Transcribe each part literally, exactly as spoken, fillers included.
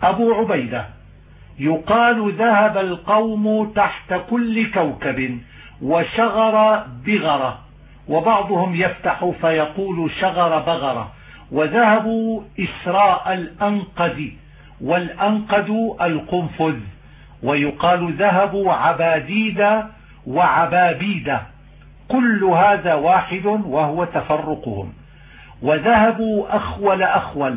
أبو عبيدة: يقال ذهب القوم تحت كل كوكب وشغر بغرة، وبعضهم يفتح فيقول شغر بغرة. وذهبوا إسراء الأنقذ، والأنقذ القنفذ. ويقال ذهبوا عباديد وعبابيد، كل هذا واحد وهو تفرقهم. وذهبوا أخول أخول،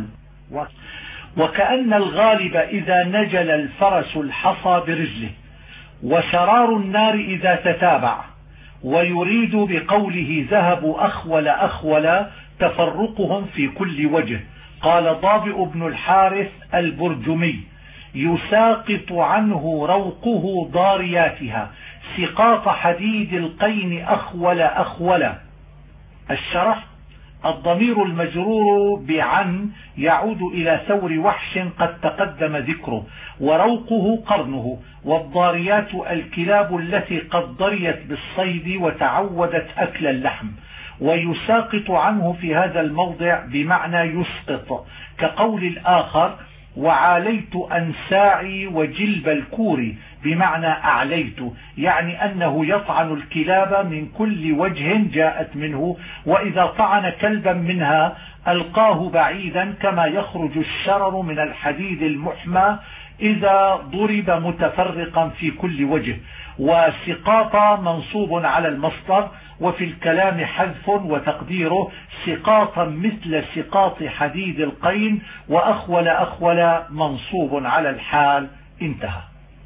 وكأن الغالب إذا نجل الفرس الحصى برجله، وشرار النار إذا تتابع. ويريد بقوله ذهبوا أخول أخول تفرقهم في كل وجه. قال ضابئ بن الحارث البرجمي: يساقط عنه روقه ضارياتها، سقاط حديد القين أخول أخول. الشرح: الضمير المجرور بعن يعود إلى ثور وحش قد تقدم ذكره، وروقه قرنه، والضاريات الكلاب التي قد ضريت بالصيد وتعودت أكل اللحم. ويساقط عنه في هذا الموضع بمعنى يسقط، كقول الآخر: وعاليت أنساعي وجلب الكور، بمعنى أعليت، يعني أنه يطعن الكلاب من كل وجه جاءت منه، وإذا طعن كلبا منها ألقاه بعيدا، كما يخرج الشرر من الحديد المحمى إذا ضرب متفرقا في كل وجه. وسقاط منصوب على المصدر، وفي الكلام حذف وتقديره سقاطا مثل سقاط حديد القين، وأخول أخول منصوب على الحال. انتهى.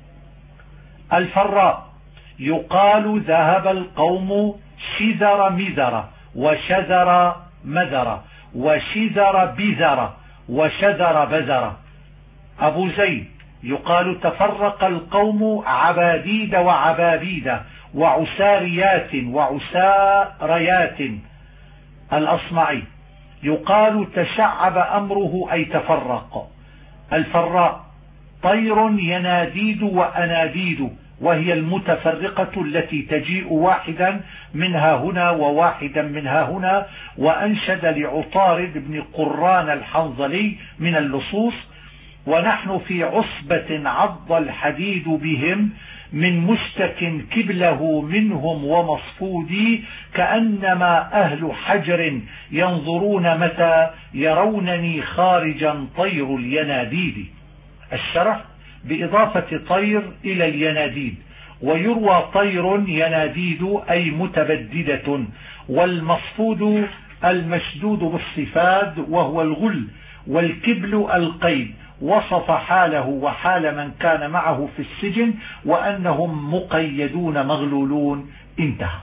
الفراء: يقال ذهب القوم شذر مذر، وشذر مذر، وشذر بذر، وشذر بذر. أبو زيد: يقال تفرق القوم عباديد وعبابيد، وعساريات وعساريات. الأصمعي: يقال تشعب أمره أي تفرق. الفراء: طير يناديد وأناديد، وهي المتفرقة التي تجيء واحدا منها هنا وواحدا منها هنا. وأنشد لعطارد بن قران الحنظلي من اللصوص: ونحن في عصبة عض الحديد بهم، من مشتك كبله منهم ومصفودي، كأنما أهل حجر ينظرون متى يرونني خارجا طير اليناديد. الشرح: بإضافة طير إلى اليناديد. ويروى طير يناديد أي متبددة، والمصفود المشدود بالصفاد وهو الغل، والكبل القيد. وصف حاله وحال من كان معه في السجن وأنهم مقيدون مغلولون. انتهى.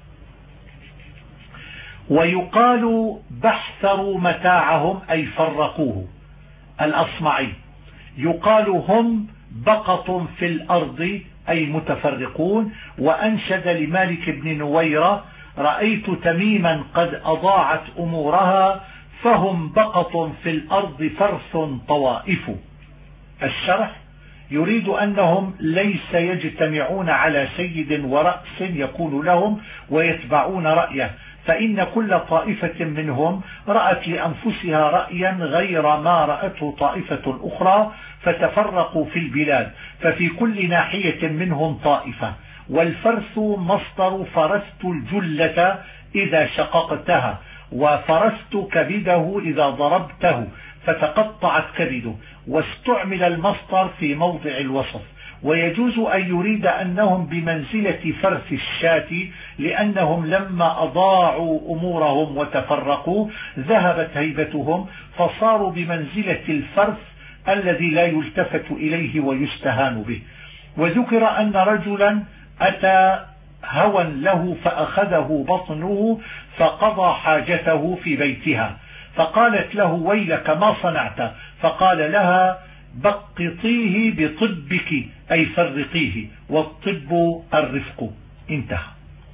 ويقال بحثروا متاعهم أي فرقوه. الأصمعي: يقال هم بقط في الأرض أي متفرقون. وأنشد لمالك بن نويرة: رأيت تميما قد أضاعت أمورها، فهم بقط في الأرض فرث طوائف. الشرح: يريد أنهم ليس يجتمعون على سيد ورأس يكون لهم ويتبعون رأيه، فإن كل طائفة منهم رأت لأنفسها رأيا غير ما رأته طائفة أخرى، فتفرقوا في البلاد، ففي كل ناحية منهم طائفة. والفرث مصدر فرثت الجلة إذا شققتها، وفرست كبده إذا ضربته فتقطعت كبده. واستعمل المصدر في موضع الوصف. ويجوز أن يريد أنهم بمنزلة فرث الشاة، لأنهم لما أضاعوا أمورهم وتفرقوا ذهبت هيبتهم، فصاروا بمنزلة الفرث الذي لا يلتفت إليه ويستهان به. وذكر أن رجلا أتى هوى له فأخذه بطنه فقضى حاجته في بيتها، فقالت له: ويلك ما صنعت؟ فقال لها: بقطيه بطبك أي فرقيه، والطب الرفق. انتهى.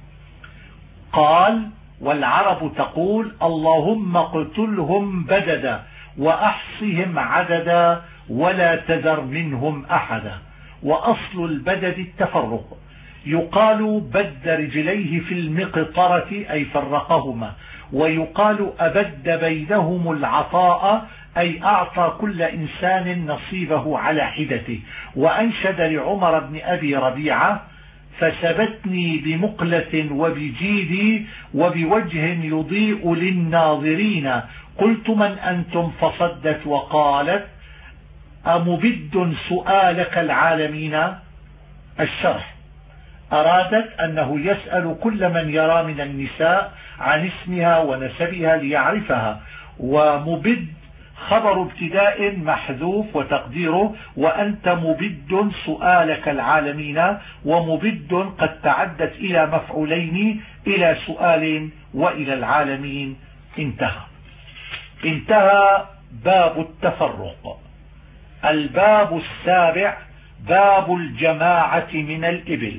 قال: والعرب تقول: اللهم اقتلهم بددا وأحصهم عددا ولا تذر منهم أحدا. وأصل البدد التفرق. يقال بد رجليه في المقطرة أي فرقهما، ويقال أبد بينهم العطاء أي أعطى كل إنسان نصيبه على حدته. وأنشد لعمر بن أبي ربيعة: فسبتني بمقلة وبجيدي وبوجه يضيء للناظرين، قلت من أنتم؟ فصدت وقالت: أمبد سؤالك العالمين. الشرح: أرادت أنه يسأل كل من يرى من النساء عن اسمها ونسبها ليعرفها، ومبد خبر ابتداء محذوف وتقديره وأنت مبد سؤالك العالمين، ومبد قد تعدت إلى مفعولين، إلى سؤال وإلى العالمين. انتهى. انتهى باب التفرق. الباب السابع باب الجماعة من الإبل.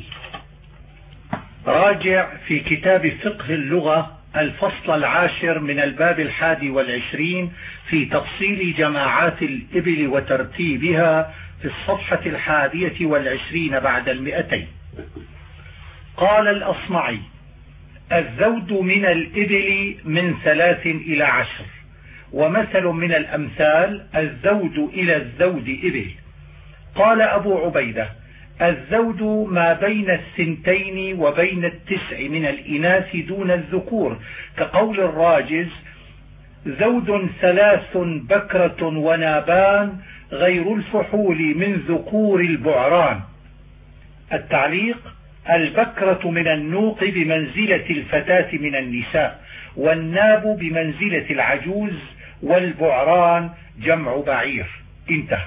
راجع في كتاب فقه اللغة الفصل العاشر من الباب الحادي والعشرين في تفصيل جماعات الإبل وترتيبها في الصفحة الحادية والعشرين بعد المئتين. قال الأصمعي: الزود من الإبل من ثلاث إلى عشر، ومثل من الأمثال الزود إلى الزود إبل. قال أبو عبيدة: الزود ما بين الثنتين وبين التسع من الإناث دون الذكور، كقول الراجز: زود ثلاث بكرة ونابان غير الفحول من ذكور البعران. التعليق: البكرة من النوق بمنزلة الفتاة من النساء، والناب بمنزلة العجوز، والبعران جمع بعير. انتهى.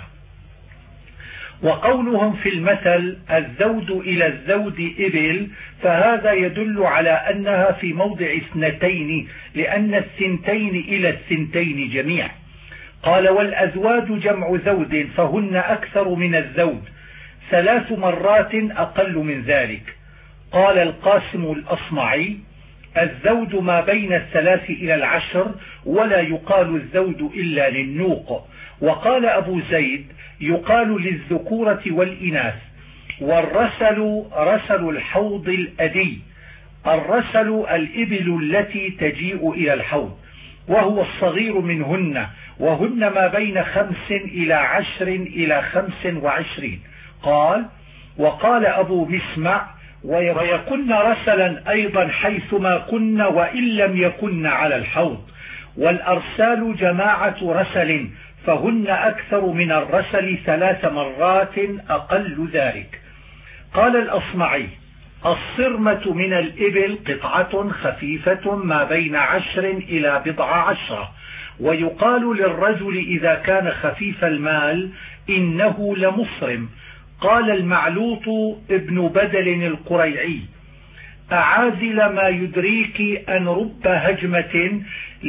وقولهم في المثل الزود إلى الزود إبل، فهذا يدل على أنها في موضع اثنتين، لأن الثنتين إلى الثنتين جميع. قال: والأزواج جمع زود، فهن أكثر من الزود، ثلاث مرات أقل من ذلك. قال القاسم الأصمعي: الزود ما بين الثلاث إلى العشر، ولا يقال الزود إلا للنوق. وقال أبو زيد: يقال للذكورة والإناث. والرسل رسل الحوض الأدي. الرسل الإبل التي تجيء إلى الحوض، وهو الصغير منهن، وهن ما بين خمس إلى عشر إلى خمس وعشرين. قال: وقال أبو مسمع: ويكن رسلا أيضا حيثما كن وإن لم يكن على الحوض. والأرسال جماعة رسل، فهن أكثر من الرسل ثلاث مرات أقل ذلك. قال الأصمعي: الصرمة من الإبل قطعة خفيفة ما بين عشر إلى بضع عشرة. ويقال للرجل إذا كان خفيف المال: إنه لمصرم. قال المعلوط ابن بدل القريعي: أعازل ما يدريك أن رب هجمة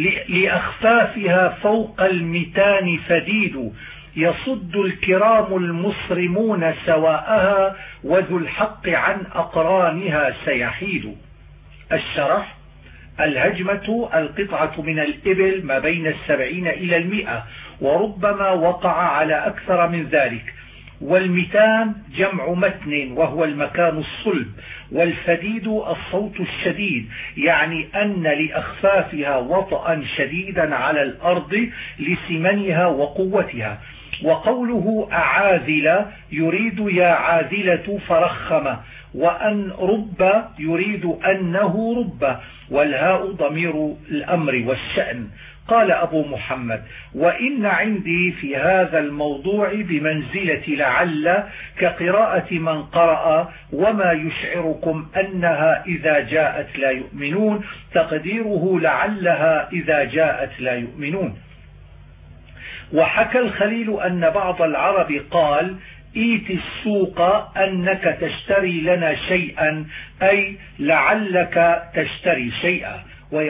لأخفافها فوق المتان فديد، يصد الكرام المصرمون سواءها، وذو الحق عن أقرانها سيحيد. الشرح: الهجمة القطعة من الإبل ما بين السبعين إلى المئة، وربما وقع على أكثر من ذلك. والمتان جمع متن، وهو المكان الصلب. والفديد الصوت الشديد، يعني أن لأخفافها وطئا شديدا على الأرض لسمنها وقوتها. وقوله أعاذل يريد يا عاذلة فرخم، وأن رب يريد أنه رب، والهاء ضمير الأمر والشأن. قال أبو محمد: وإن عندي في هذا الموضوع بمنزلة لعل كقراءة من قرأ وما يشعركم أنها إذا جاءت لا يؤمنون، تقديره لعلها إذا جاءت لا يؤمنون. وحكى الخليل أن بعض العرب قال: إيت السوق أنك تشتري لنا شيئا، أي لعلك تشتري شيئا.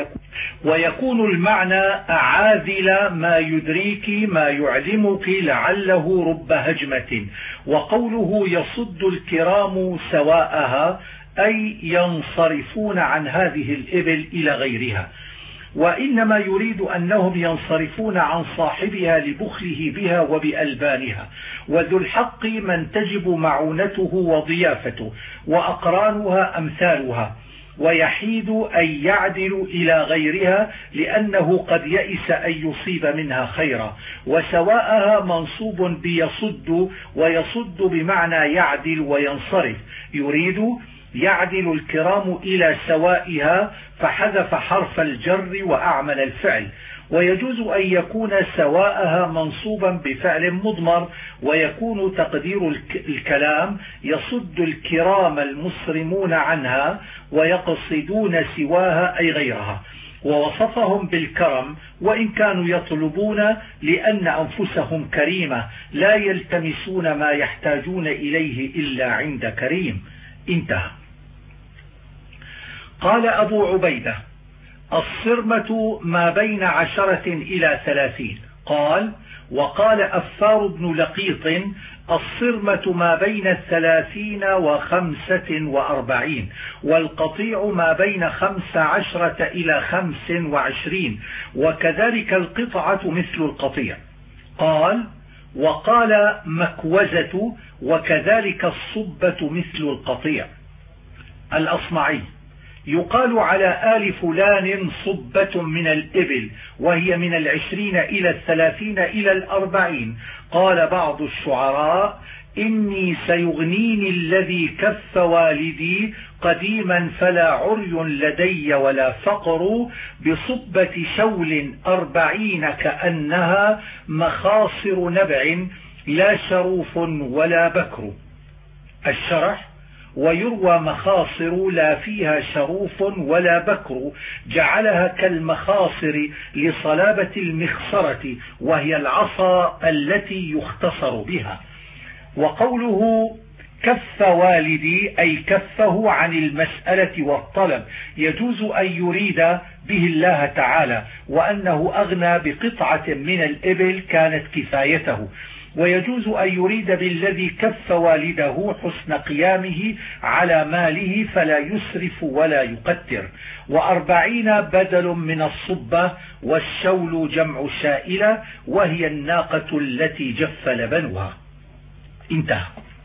ويكون المعنى أعاذل ما يدريك ما يعلمك لعله رب هجمة. وقوله يصد الكرام سواءها، أي ينصرفون عن هذه الإبل إلى غيرها. وإنما يريد أنهم ينصرفون عن صاحبها لبخله بها وبألبانها. وذو الحق من تجب معونته وضيافته، وأقرانها أمثالها. ويحيد أي يعدل إلى غيرها لأنه قد يئس أن يصيب منها خيرا. وسواءها منصوب بيصد، ويصد بمعنى يعدل وينصرف، يريد يعدل الكرام إلى سوائها فحذف حرف الجر وأعمل الفعل. ويجوز أن يكون سواءها منصوبا بفعل مضمر، ويكون تقدير الكلام يصد الكرام المصرمون عنها ويقصدون سواها أي غيرها. ووصفهم بالكرم وإن كانوا يطلبون لأن أنفسهم كريمة لا يلتمسون ما يحتاجون إليه إلا عند كريم. انتهى. قال أبو عبيدة: الصرمة ما بين عشرة إلى ثلاثين. قال: وقال أفار بن لقيط: الصرمة ما بين الثلاثين وخمسة وأربعين، والقطيع ما بين خمس عشرة إلى خمس وعشرين، وكذلك القطعة مثل القطيع. قال: وقال مكوزة: وكذلك الصبة مثل القطيع. الأصمعي: يقال على آل فلان صبة من الإبل، وهي من العشرين إلى الثلاثين إلى الأربعين. قال بعض الشعراء: إني سيغنيني الذي كف والدي قديما فلا عري لدي ولا فقر، بصبة شول أربعين كأنها مخاصر نبع لا شروف ولا بكر. الشرح: ويروى مخاصر لا فيها شروف ولا بكر، جعلها كالمخاصر لصلابة المخصرة، وهي العصا التي يختصر بها. وقوله كف والدي أي كفه عن المسألة والطلب، يجوز أن يريد به الله تعالى، وأنه أغنى بقطعة من الإبل كانت كفايته. ويجوز أن يريد بالذي كف والده حسن قيامه على ماله فلا يسرف ولا يقتر. وأربعين بدل من الصبة، والشول جمع شائلة، وهي الناقة التي جف لبنها. انتهى.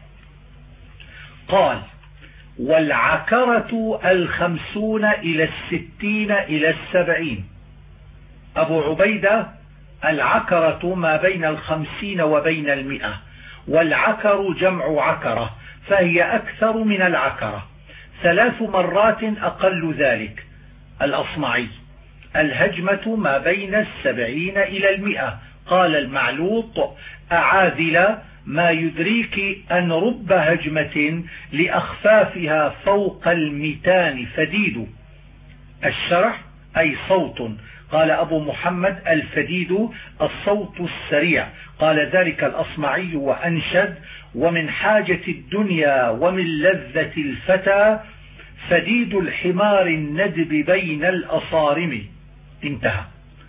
قال: والعكرة الخمسون إلى الستين إلى السبعين. أبو عبيدة: العكرة ما بين الخمسين وبين المئة، والعكر جمع عكرة، فهي أكثر من العكرة، ثلاث مرات أقل ذلك. الأصمعي: الهجمة ما بين السبعين إلى المئة. قال المعلوط: أعاذل ما يدريك أن رب هجمة لأخفافها فوق الميتان فديد. الشرح: أي صوت. قال أبو محمد: الفديد الصوت السريع. قال ذلك الأصمعي وأنشد: ومن حاجة الدنيا ومن لذة الفتى فديد الحمار الندب بين الأصارم. انتهى.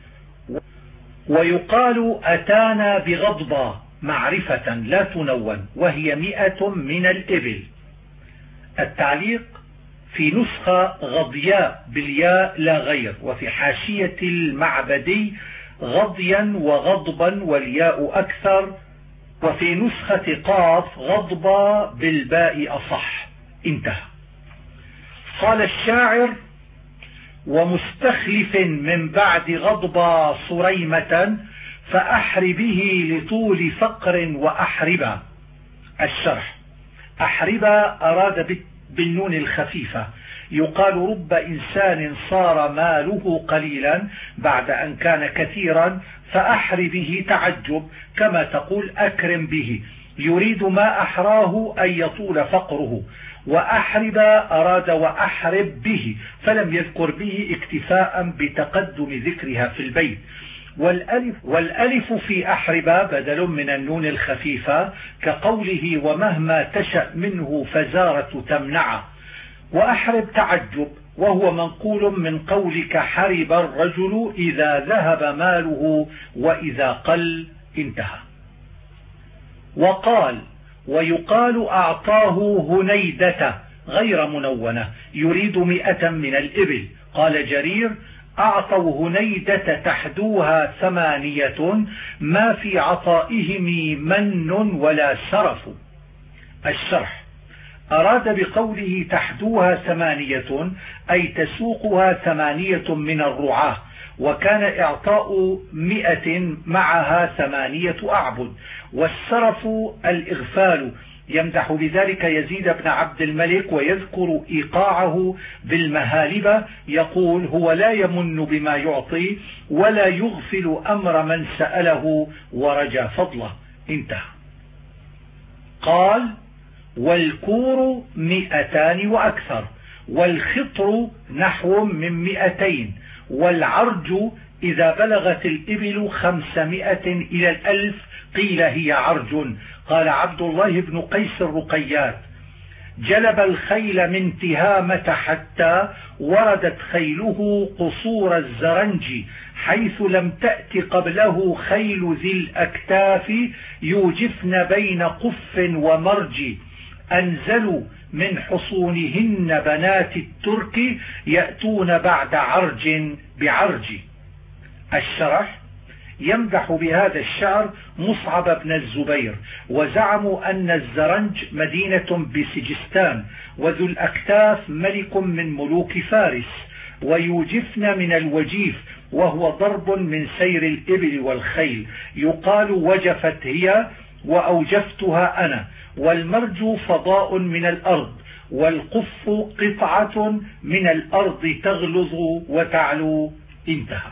ويقال أتانا بغضبة معرفة لا تنون، وهي مئة من الإبل. التعليق: في نسخة غضياء بالياء لا غير، وفي حاشية المعبدي غضيا وغضبا والياء أكثر، وفي نسخة قاف غضبا بالباء أصح. انتهى. قال الشاعر: ومستخلف من بعد غضبا صريمة فأحر به لطول فقر وأحربا. الشرح: أحربا أراد بالنون الخفيفة. يقال رب إنسان صار ماله قليلا بعد أن كان كثيرا، فأحر به تعجب، كما تقول أكرم به، يريد ما أحراه أن يطول فقره. وأحرب أراد وأحرب به، فلم يذكر به اكتفاء بتقدم ذكرها في البيت. والألف, والألف في أحرب بدل من النون الخفيفة، كقوله ومهما تشأ منه فزارة تمنع. وأحرب تعجب، وهو منقول من قولك حرب الرجل إذا ذهب ماله وإذا قل. انتهى. وقال: ويقال أعطاه هنيدة غير منونة، يريد مئة من الإبل. قال جرير: أعطوا هنيدة تحدوها ثمانية، ما في عطائهم من ولا شرف. الشرح: أراد بقوله تحدوها ثمانية أي تسوقها ثمانية من الرعاة، وكان إعطاء مئة معها ثمانية أعبد. والسرف الإغفال، يمدح بذلك يزيد بن عبد الملك ويذكر إيقاعه بالمهالبة، يقول هو لا يمن بما يعطي ولا يغفل أمر من سأله ورجى فضله. انتهى. قال والكور مئتان وأكثر، والخطر نحو من مئتين، والعرج إذا بلغت الإبل خمسمائة إلى الألف قيل هي عرج. قال عبد الله بن قيس الرقيات جلب الخيل من تهامة حتى وردت خيله قصور الزرنج، حيث لم تأت قبله خيل ذي الأكتاف يوجفن بين قف ومرج، أنزلوا من حصونهن بنات الترك يأتون بعد عرج بعرج. الشرح يمدح بهذا الشعر مصعب بن الزبير، وزعموا أن الزرنج مدينة بسجستان، وذو الأكتاف ملك من ملوك فارس، ويوجفن من الوجيف وهو ضرب من سير الإبل والخيل، يقال وجفت هي وأوجفتها أنا. والمرج فضاء من الأرض، والقف قطعة من الأرض تغلظ وتعلو. انتهى.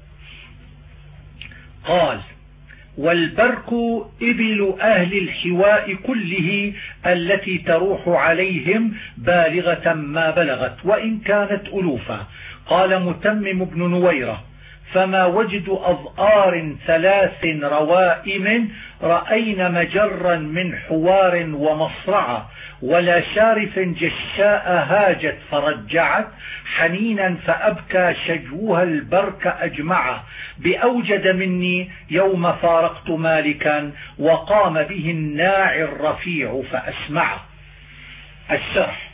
قال والبرك إبل أهل الحواء كله التي تروح عليهم بالغة ما بلغت وإن كانت ألوفا. قال متمم بن نويرة فما وجد أظآر ثلاث روائم رأين مجرا من حوار ومصرعة، ولا شارف جشاء هاجت فرجعت حنينا فأبكى شجوها البرك أجمع، بأوجد مني يوم فارقت مالكا وقام به الناعي الرفيع فأسمع. الشرح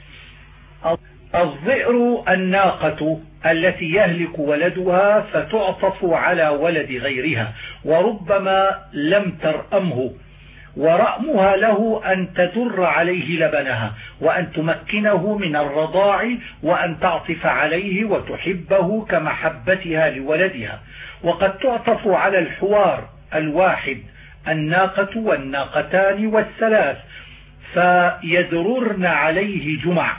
الظئر الناقة التي يهلك ولدها فتعطف على ولد غيرها وربما لم ترأمه، ورأمها له أن تدر عليه لبنها وأن تمكنه من الرضاع وأن تعطف عليه وتحبه كمحبتها لولدها. وقد تعطف على الحوار الواحد الناقة والناقتان والثلاث فيدررن عليه جمع.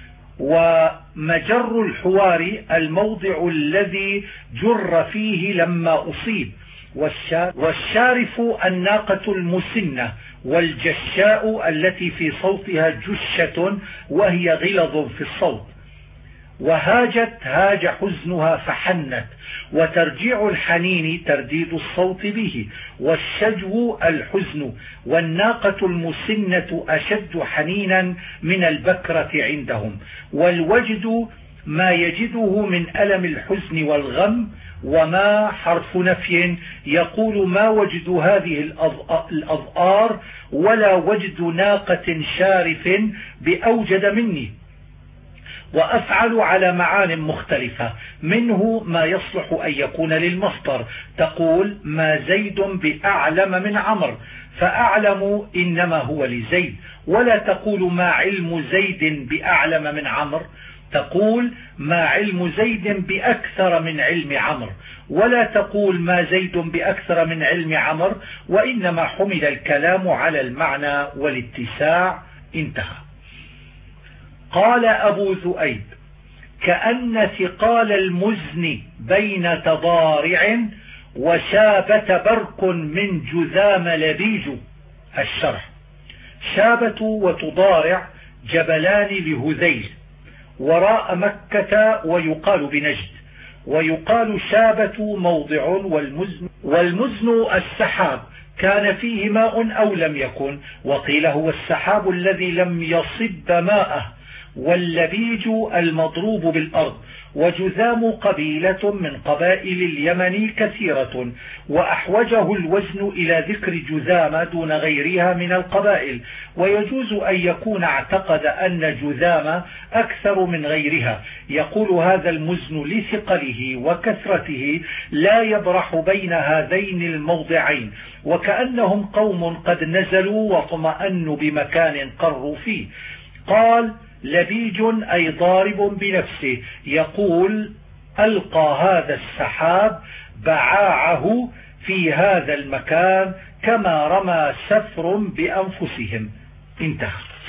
ومجر الحوار الموضع الذي جر فيه لما أصيب. والشارف الناقة المسنة، والجشاء التي في صوتها جشة وهي غلظ في الصوت. وهاجت هاج حزنها فحنت، وترجيع الحنين ترديد الصوت به، والشجو الحزن. والناقة المسنة أشد حنينا من البكرة عندهم. والوجد ما يجده من ألم الحزن والغم. وما حرف نفي يقول ما وجد هذه الأظآر ولا وجد ناقة شارف بأوجد مني. وأفعل على معان مختلفة، منه ما يصلح أن يكون للمصدر، تقول ما زيد بأعلم من عمر، فأعلم إنما هو لزيد. ولا تقول ما علم زيد بأعلم من عمر، تقول ما علم زيد بأكثر من علم عمر. ولا تقول ما زيد بأكثر من علم عمر، وإنما حمل الكلام على المعنى والاتساع. انتهى. قال أبو ذؤيب كأن ثقال المزن بين تضارع وشابة برق من جذام لبيج. الشرح شابة وتضارع جبلان لهذيل وراء مكة ويقال بنجد، ويقال شابة موضع والمزن, والمزن السحاب كان فيه ماء أو لم يكن، وقيل هو السحاب الذي لم يصب ماءه. واللبيج المضروب بالأرض. وجذام قبيلة من قبائل اليمن كثيرة، وأحوجه الوزن إلى ذكر جذام دون غيرها من القبائل. ويجوز أن يكون اعتقد أن جذام أكثر من غيرها، يقول هذا المزن لثقله وكثرته لا يبرح بين هذين الموضعين، وكأنهم قوم قد نزلوا واطمأنوا بمكان قروا فيه. قال لبيج أي ضارب بنفسه، يقول ألقى هذا السحاب بعاعه في هذا المكان كما رمى سفر بأنفسهم. انتهى.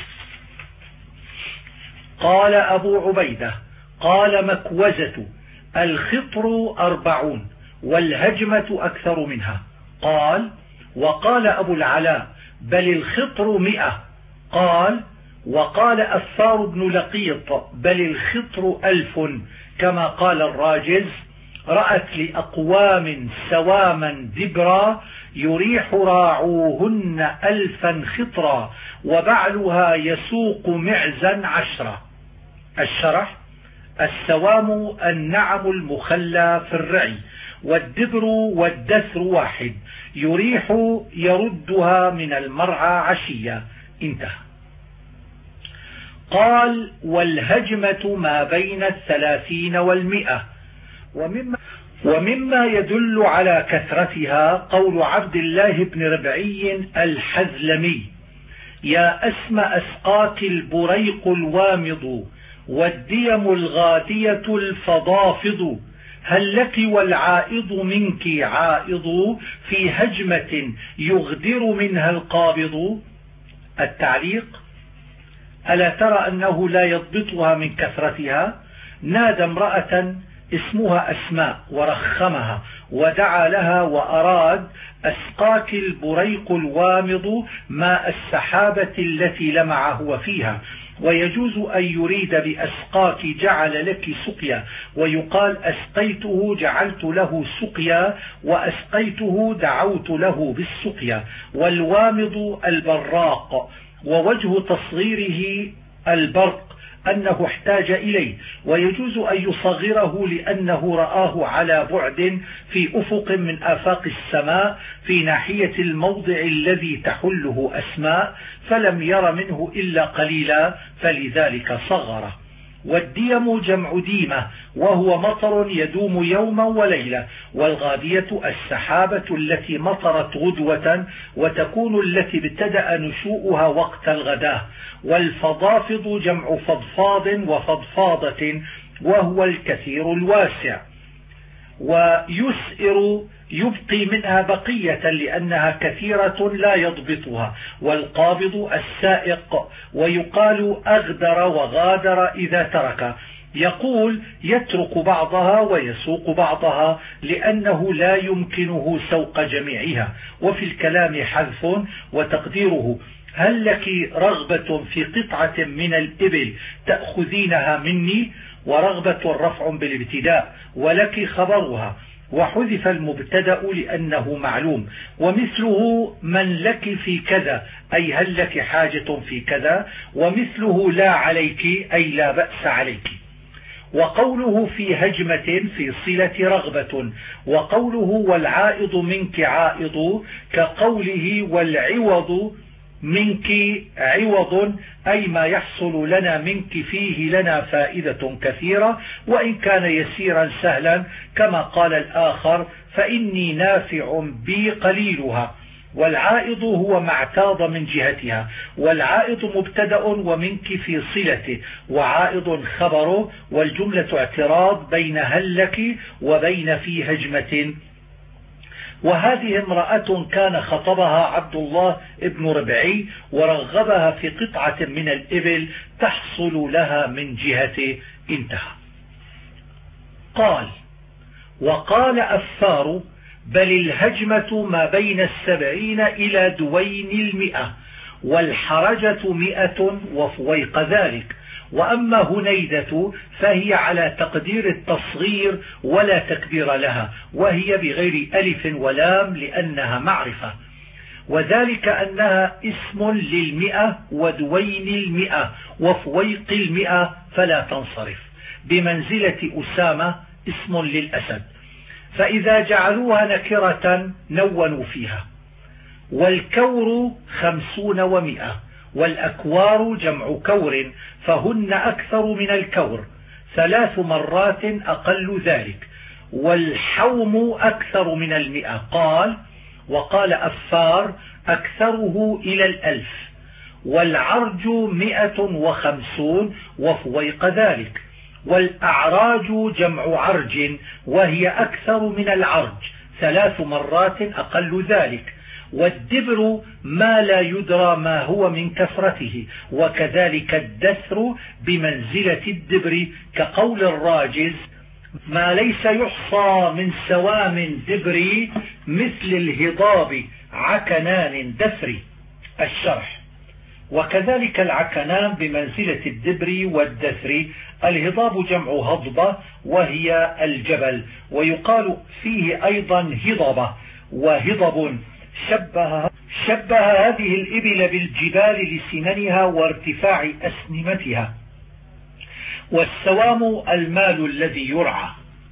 قال أبو عبيدة قال مكوزة الخطر أربعون والهجمة أكثر منها. قال وقال أبو العلاء بل الخطر مئة. قال وقال أثار بن لقيط بل الخطر ألف، كما قال الراجز رأت لأقوام سواما دبرا يريح راعوهن ألفا خطرا وبعلها يسوق معزا عشرا. الشرح السوام النعم المخلى في الرعي، والدبر والدثر واحد، يريح يردها من المرعى عشية. انتهى. قال والهجمة ما بين الثلاثين والمئة. ومما, ومما يدل على كثرتها قول عبد الله بن ربعي الحزلمي يا أسم أسقاك البريق الوامض والديم الغادية الفضافض هل لك والعائض منك عائض في هجمة يغدر منها القابض. التعليق ألا ترى أنه لا يضبطها من كثرتها؟ نادى امرأة اسمها أسماء ورخمها ودعا لها وأراد أسقاك البريق الوامض ماء السحابة التي لمع هو فيها، ويجوز أن يريد بأسقاك جعل لك سقيا، ويقال أسقيته جعلت له سقيا وأسقيته دعوت له بالسقيا. والوامض البراق، ووجه تصغيره البرق أنه احتاج إليه، ويجوز أن يصغره لأنه رآه على بعد في أفق من آفاق السماء في ناحية الموضع الذي تحله أسماء فلم ير منه إلا قليلا فلذلك صغره. والديم جمع ديمة وهو مطر يدوم يوما وليلة. والغادية السحابة التي مطرت غدوة وتكون التي ابتدأ نشوؤها وقت الغداة. والفضافض جمع فضفاض وفضفاضة وهو الكثير الواسع. ويسئر يبقي منها بقية لأنها كثيرة لا يضبطها. والقابض السائق، ويقال أغدر وغادر إذا ترك، يقول يترك بعضها ويسوق بعضها لأنه لا يمكنه سوق جميعها. وفي الكلام حذف وتقديره هل لك رغبة في قطعة من الإبل تأخذينها مني، ورغبة رفع بالابتداء ولك خبرها، وحذف المبتدأ لأنه معلوم. ومثله من لك في كذا أي هل لك حاجة في كذا، ومثله لا عليك أي لا بأس عليك. وقوله في هجمة في صلة رغبة. وقوله والعائض منك عائض كقوله والعوض منك عوض أي ما يحصل لنا منك فيه لنا فائدة كثيرة وإن كان يسيرا سهلا، كما قال الآخر فإني نافع بي قليلها. والعائض هو ما اعتاض من جهتها. والعائض مبتدأ ومنك في صلته، وعائض خبره، والجملة اعتراض بين هل لك وبين في هجمة. وهذه امرأة كان خطبها عبد الله ابن ربعي ورغبها في قطعة من الإبل تحصل لها من جهته. انتهى. قال وقال أثار بل الهجمة ما بين السبعين إلى دوين المئة، والحرجة مئة وفويق ذلك. وأما هنيدة فهي على تقدير التصغير ولا تكبير لها، وهي بغير ألف ولام لأنها معرفة، وذلك أنها اسم للمئة ودوين المئة وفويق المئة فلا تنصرف، بمنزلة أسامة اسم للأسد، فإذا جعلوها نكرة نونوا فيها. والكور خمسون ومئة، والأكوار جمع كور فهن أكثر من الكور ثلاث مرات أقل ذلك. والحوم أكثر من المئة. قال وقال أفار أكثره إلى الألف. والعرج مئة وخمسون وفويق ذلك. والأعراج جمع عرج وهي أكثر من العرج ثلاث مرات أقل ذلك. والدبر ما لا يدرى ما هو من كثرته، وكذلك الدثر بمنزلة الدبر، كقول الراجز: ما ليس يحصى من سوام دبري مثل الهضاب عكنان دثري. الشرح: وكذلك العكنان بمنزلة الدبر والدثر. الهضاب جمع هضبة وهي الجبل، ويقال فيه أيضا هضبة وهضب. شبه, شبه هذه الإبل بالجبال لسننها وارتفاع أسنمتها. والسوام المال الذي يرعى.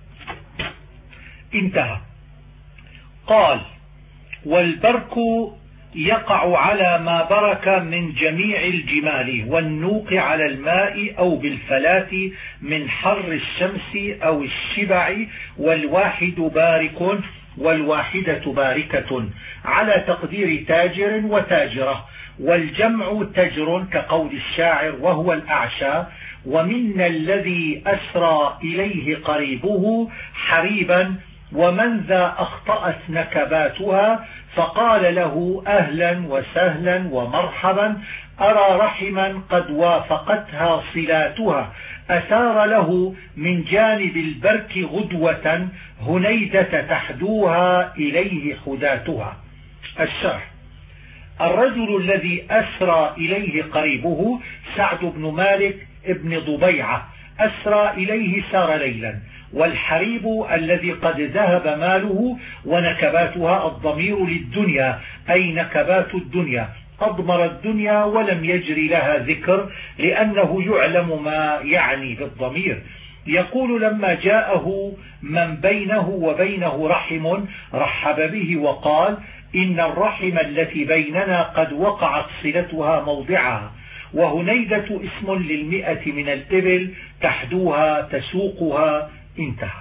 انتهى. قال: والبرك يقع على ما برك من جميع الجمال، والنوق على الماء أو بالفلاة من حر الشمس أو الشبع، والواحد بارك والواحدة باركة، على تقدير تاجر وتاجرة. والجمع تجر كقول الشاعر: وهو الأعشى. ومن الذي أسرى إليه قريبه حريبا، ومن ذا أخطأت نكباتها، فقال له: أهلا وسهلا ومرحبا، أرى رحما قد وافقتها صلاتها، أثار له من جانب البرك غدوة، هنيدة تحدوها إليه حداتها. الشرح: الرجل الذي أسرى إليه قريبه سعد بن مالك ابن ضبيعة، أسرى إليه سار ليلا. والحريب الذي قد ذهب ماله، ونكباتها الضمير للدنيا أي نكبات الدنيا، أضمر الدنيا ولم يجري لها ذكر لأنه يعلم ما يعني بالضمير. يقول: لما جاءه من بينه وبينه رحم رحب به وقال: إن الرحم التي بيننا قد وقعت صلتها موضعها. وهنيدة اسم للمئة من الإبل تحدوها تسوقها. انتهى.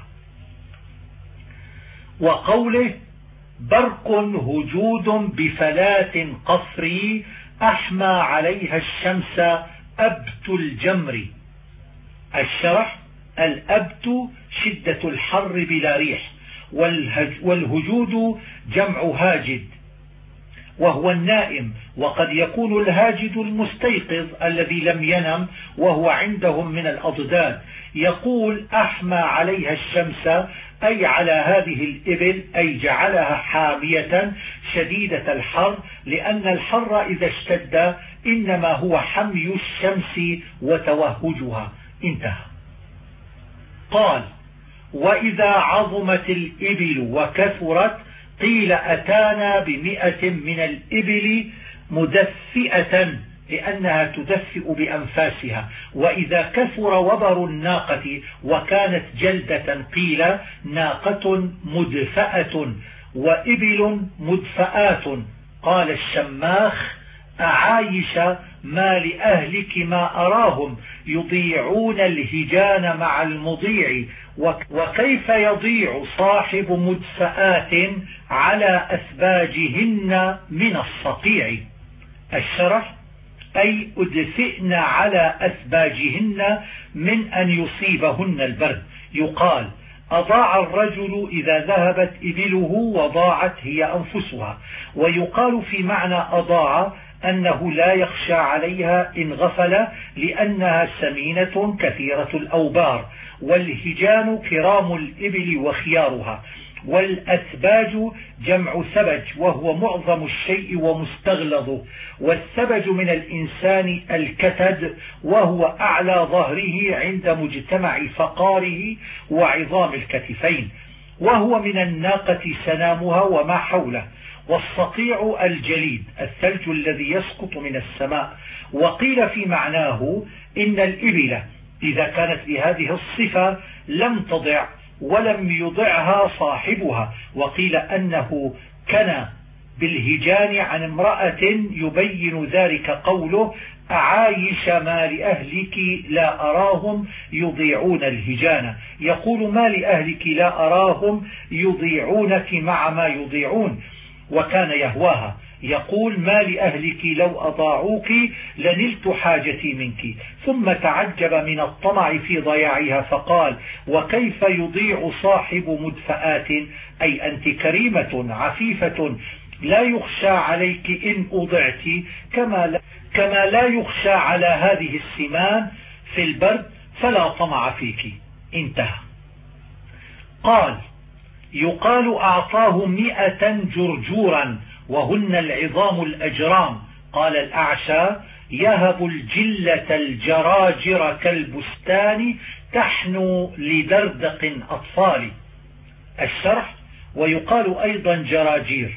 وقوله: برق هجود بفلاة قصري، أحمى عليها الشمس أبت الجمر. الشرح: الأبت شدة الحر بلا ريح، والهجود جمع هاجد وهو النائم، وقد يكون الهاجد المستيقظ الذي لم ينم، وهو عندهم من الأضداد. يقول: أحمى عليها الشمس أي على هذه الإبل، أي جعلها حامية شديدة الحر، لأن الحر إذا اشتد إنما هو حمي الشمس وتوهجها. انتهى. قال: وإذا عظمت الإبل وكثرت قيل أتانا بمئة من الإبل مدفئة، لأنها تدفئ بأنفاسها. وإذا كثر وبر الناقة وكانت جلدة قيل ناقة مدفأة وإبل مدفآت. قال الشماخ: أعايش ما لأهلك ما أراهم يضيعون الهجان مع المضيع، وكيف يضيع صاحب مدفآت على أسباجهن من الصقيع. الشرح: أي أدفئن على أسباجهن من أن يصيبهن البرد. يقال: أضاع الرجل إذا ذهبت إبله وضاعت هي أنفسها. ويقال في معنى أضاع أنه لا يخشى عليها إن غفل، لأنها سمينة كثيرة الأوبار. والهجان كرام الإبل وخيارها. والأسباج جمع سبج وهو معظم الشيء ومستغلظه. والسبج من الإنسان الكتد وهو أعلى ظهره عند مجتمع فقاره وعظام الكتفين. وهو من الناقة سنامها وما حوله. والصقيع الجليد الثلج الذي يسقط من السماء. وقيل في معناه إن الإبل إذا كانت بهذه الصفة لم تضع ولم يضعها صاحبها. وقيل أنه كان بالهجان عن امرأة يبين ذلك قوله: أعايش ما لأهلك لا أراهم يضيعون الهجان. يقول: ما لأهلك لا أراهم يضيعونك مع ما يضيعون. وكان يهواها، يقول: ما لأهلك لو أضاعوك لنلت حاجتي منك. ثم تعجب من الطمع في ضياعها فقال: وكيف يضيع صاحب مدفآت؟ أي أنت كريمة عفيفة لا يخشى عليك إن أضعت، كما لا, كما لا يخشى على هذه السمان في البرد، فلا طمع فيك. انتهى. قال: يقال أعطاه مئة جرجورا وهن العظام الأجرام. قال الأعشى: يهب الجلة الجراجر كالبستان تحنو لدردق أطفال. الشرح: ويقال أيضا جراجير.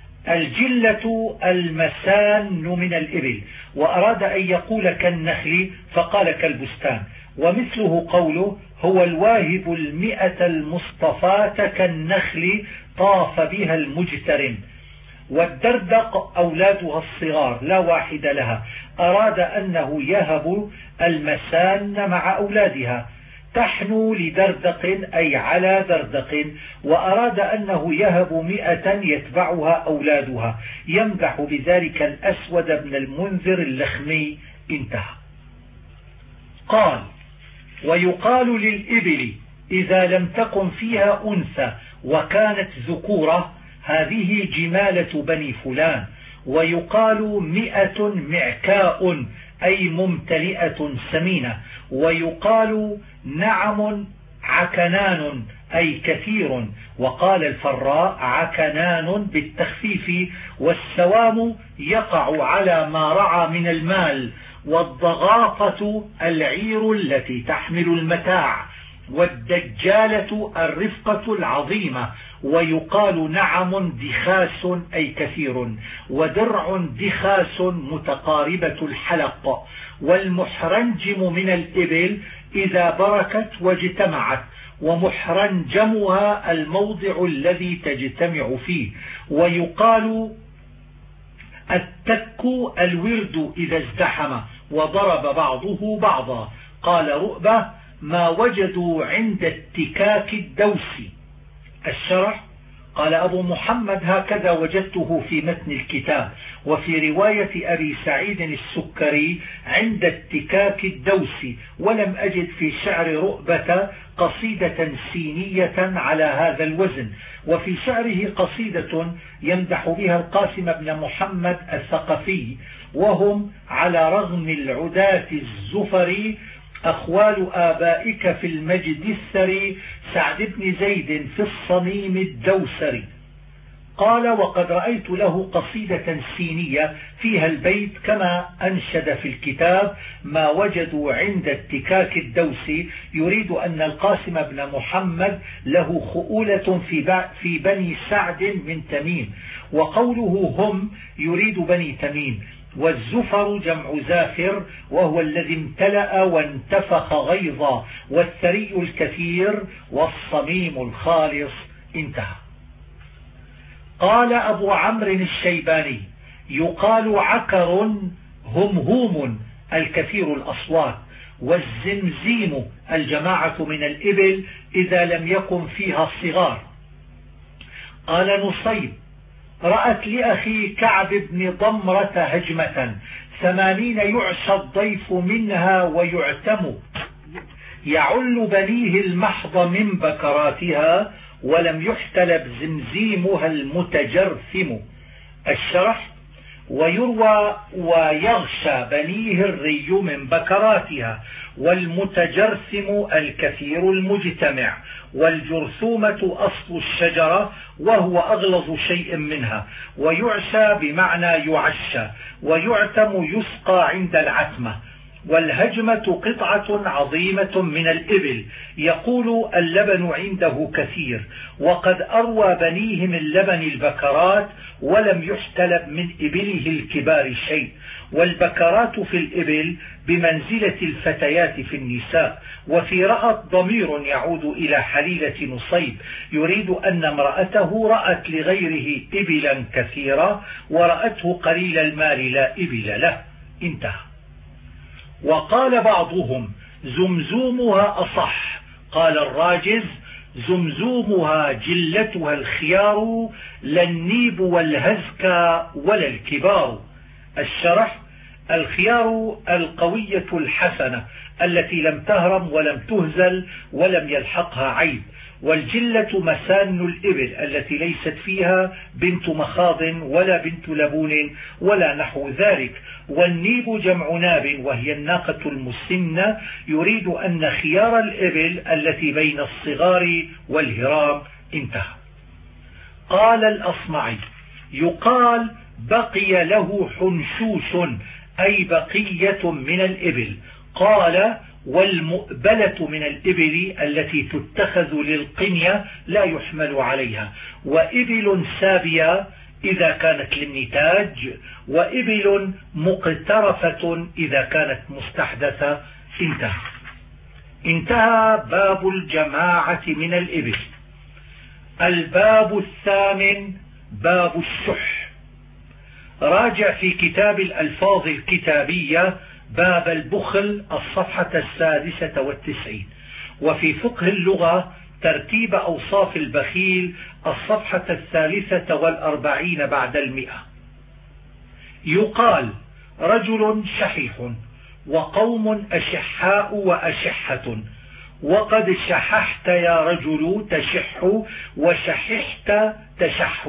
الجلة المسان من الإبل، وأراد أن يقول كالنخل فقال كالبستان. ومثله قوله: هو الواهب المئة المصطفاة كالنخل طاف بها المجترم. والدردق أولادها الصغار لا واحد لها، أراد أنه يهب المسان مع أولادها. تحنو لدردق أي على دردق، وأراد أنه يهب مئة يتبعها أولادها، يمدح بذلك الأسود بن المنذر اللخمي. انتهى. قال: ويقال للإبل إذا لم تكن فيها أنثى وكانت ذكورة: هذه جمالة بني فلان. ويقال مئة معكاء أي ممتلئة سمينة. ويقال نعم عكنان أي كثير. وقال الفراء: عكنان بالتخفيف، والسوام يقع على ما رعى من المال. والضغاطة العير التي تحمل المتاع. والدجالة الرفقة العظيمة. ويقال نعم دخاس أي كثير. ودرع دخاس متقاربة الحلق. والمحرنجم من الإبل إذا بركت واجتمعت، ومحرنجمها الموضع الذي تجتمع فيه. ويقال التك الورد إذا ازدحم وضرب بعضه بعضا. قال رؤبة: ما وجدوا عند اتكاك الدوس. الشرح: قال أبو محمد: هكذا وجدته في متن الكتاب. وفي رواية أبي سعيد السكري عند اتكاك الدوس، ولم أجد في شعر رؤبة قصيدة سينية على هذا الوزن. وفي شعره قصيدة يمدح بها القاسم بن محمد الثقفي: وهم على رغم العداة الزفر أخوال آبائك في المجد الثري، سعد بن زيد في الصميم الدوسري. قال: وقد رأيت له قصيدة سينية فيها البيت كما أنشد في الكتاب: ما وجدوا عند اتكاك الدوس، يريد أن القاسم بن محمد له خؤولة في بني سعد من تميم. وقوله هم يريد بني تميم. والزفر جمع زافر، وهو الذي امتلأ وانتفخ غيظا. والثري الكثير، والصميم الخالص. انتهى. قال أبو عمرو الشيباني: يقال عكر همهوم الكثير الأصوات. والزمزيم الجماعة من الإبل إذا لم يكن فيها الصغار. قال نصيب: رأت لأخي كعب بن ضمرة هجمة ثمانين يعشى الضيف منها ويعتم، يعل بنيه المحض من بكراتها، ولم يحتلب زمزيمها المتجرثم. الشرح: ويروى ويغشى بنيه الري من بكراتها. والمتجرثم الكثير المجتمع. والجرثومة أصل الشجرة وهو أغلظ شيء منها. ويعشى بمعنى يعشى. ويعتم يسقى عند العتمة. والهجمة قطعة عظيمة من الإبل، يقول اللبن عنده كثير. وقد أروى بنيه من لبن البكرات، ولم يحتلب من إبله الكبار شيء. والبكرات في الإبل بمنزلة الفتيات في النساء. وفي رأت ضمير يعود إلى حليلة نصيب، يريد أن امرأته رأت لغيره إبلا كثيرة، ورأته قليل المال لا إبل له. انتهى. وقال بعضهم: زمزومها أصح. قال الراجز: زمزومها جلتها الخيار، لا النيب والهزك ولا الكبار. الشرح: الخيار القوية الحسنة التي لم تهرم ولم تهزل ولم يلحقها عيب، والجلة مسان الإبل التي ليست فيها بنت مخاض ولا بنت لبون ولا نحو ذلك، والنيب جمع ناب وهي الناقة المسنة، يريد أن خيار الإبل التي بين الصغار والهرام. انتهى. قال الأصمعي: يقال بقي له حنشوش أي بقية من الإبل. قال: والمؤبلة من الإبل التي تتخذ للقنية لا يحمل عليها، وإبل سابية إذا كانت للنتاج، وإبل مقترفة إذا كانت مستحدثة. انتهى. انتهى باب الجماعة من الإبل. الباب الثامن باب الشح. راجع في كتاب الألفاظ الكتابية باب البخل الصفحة السادسة والتسعين، وفي فقه اللغة ترتيب أوصاف البخيل الصفحة الثالثة والأربعين بعد المئة. يقال: رجل شحيح، وقوم أشحاء وأشحة، وقد شححت يا رجل تشح، وشححت تشح.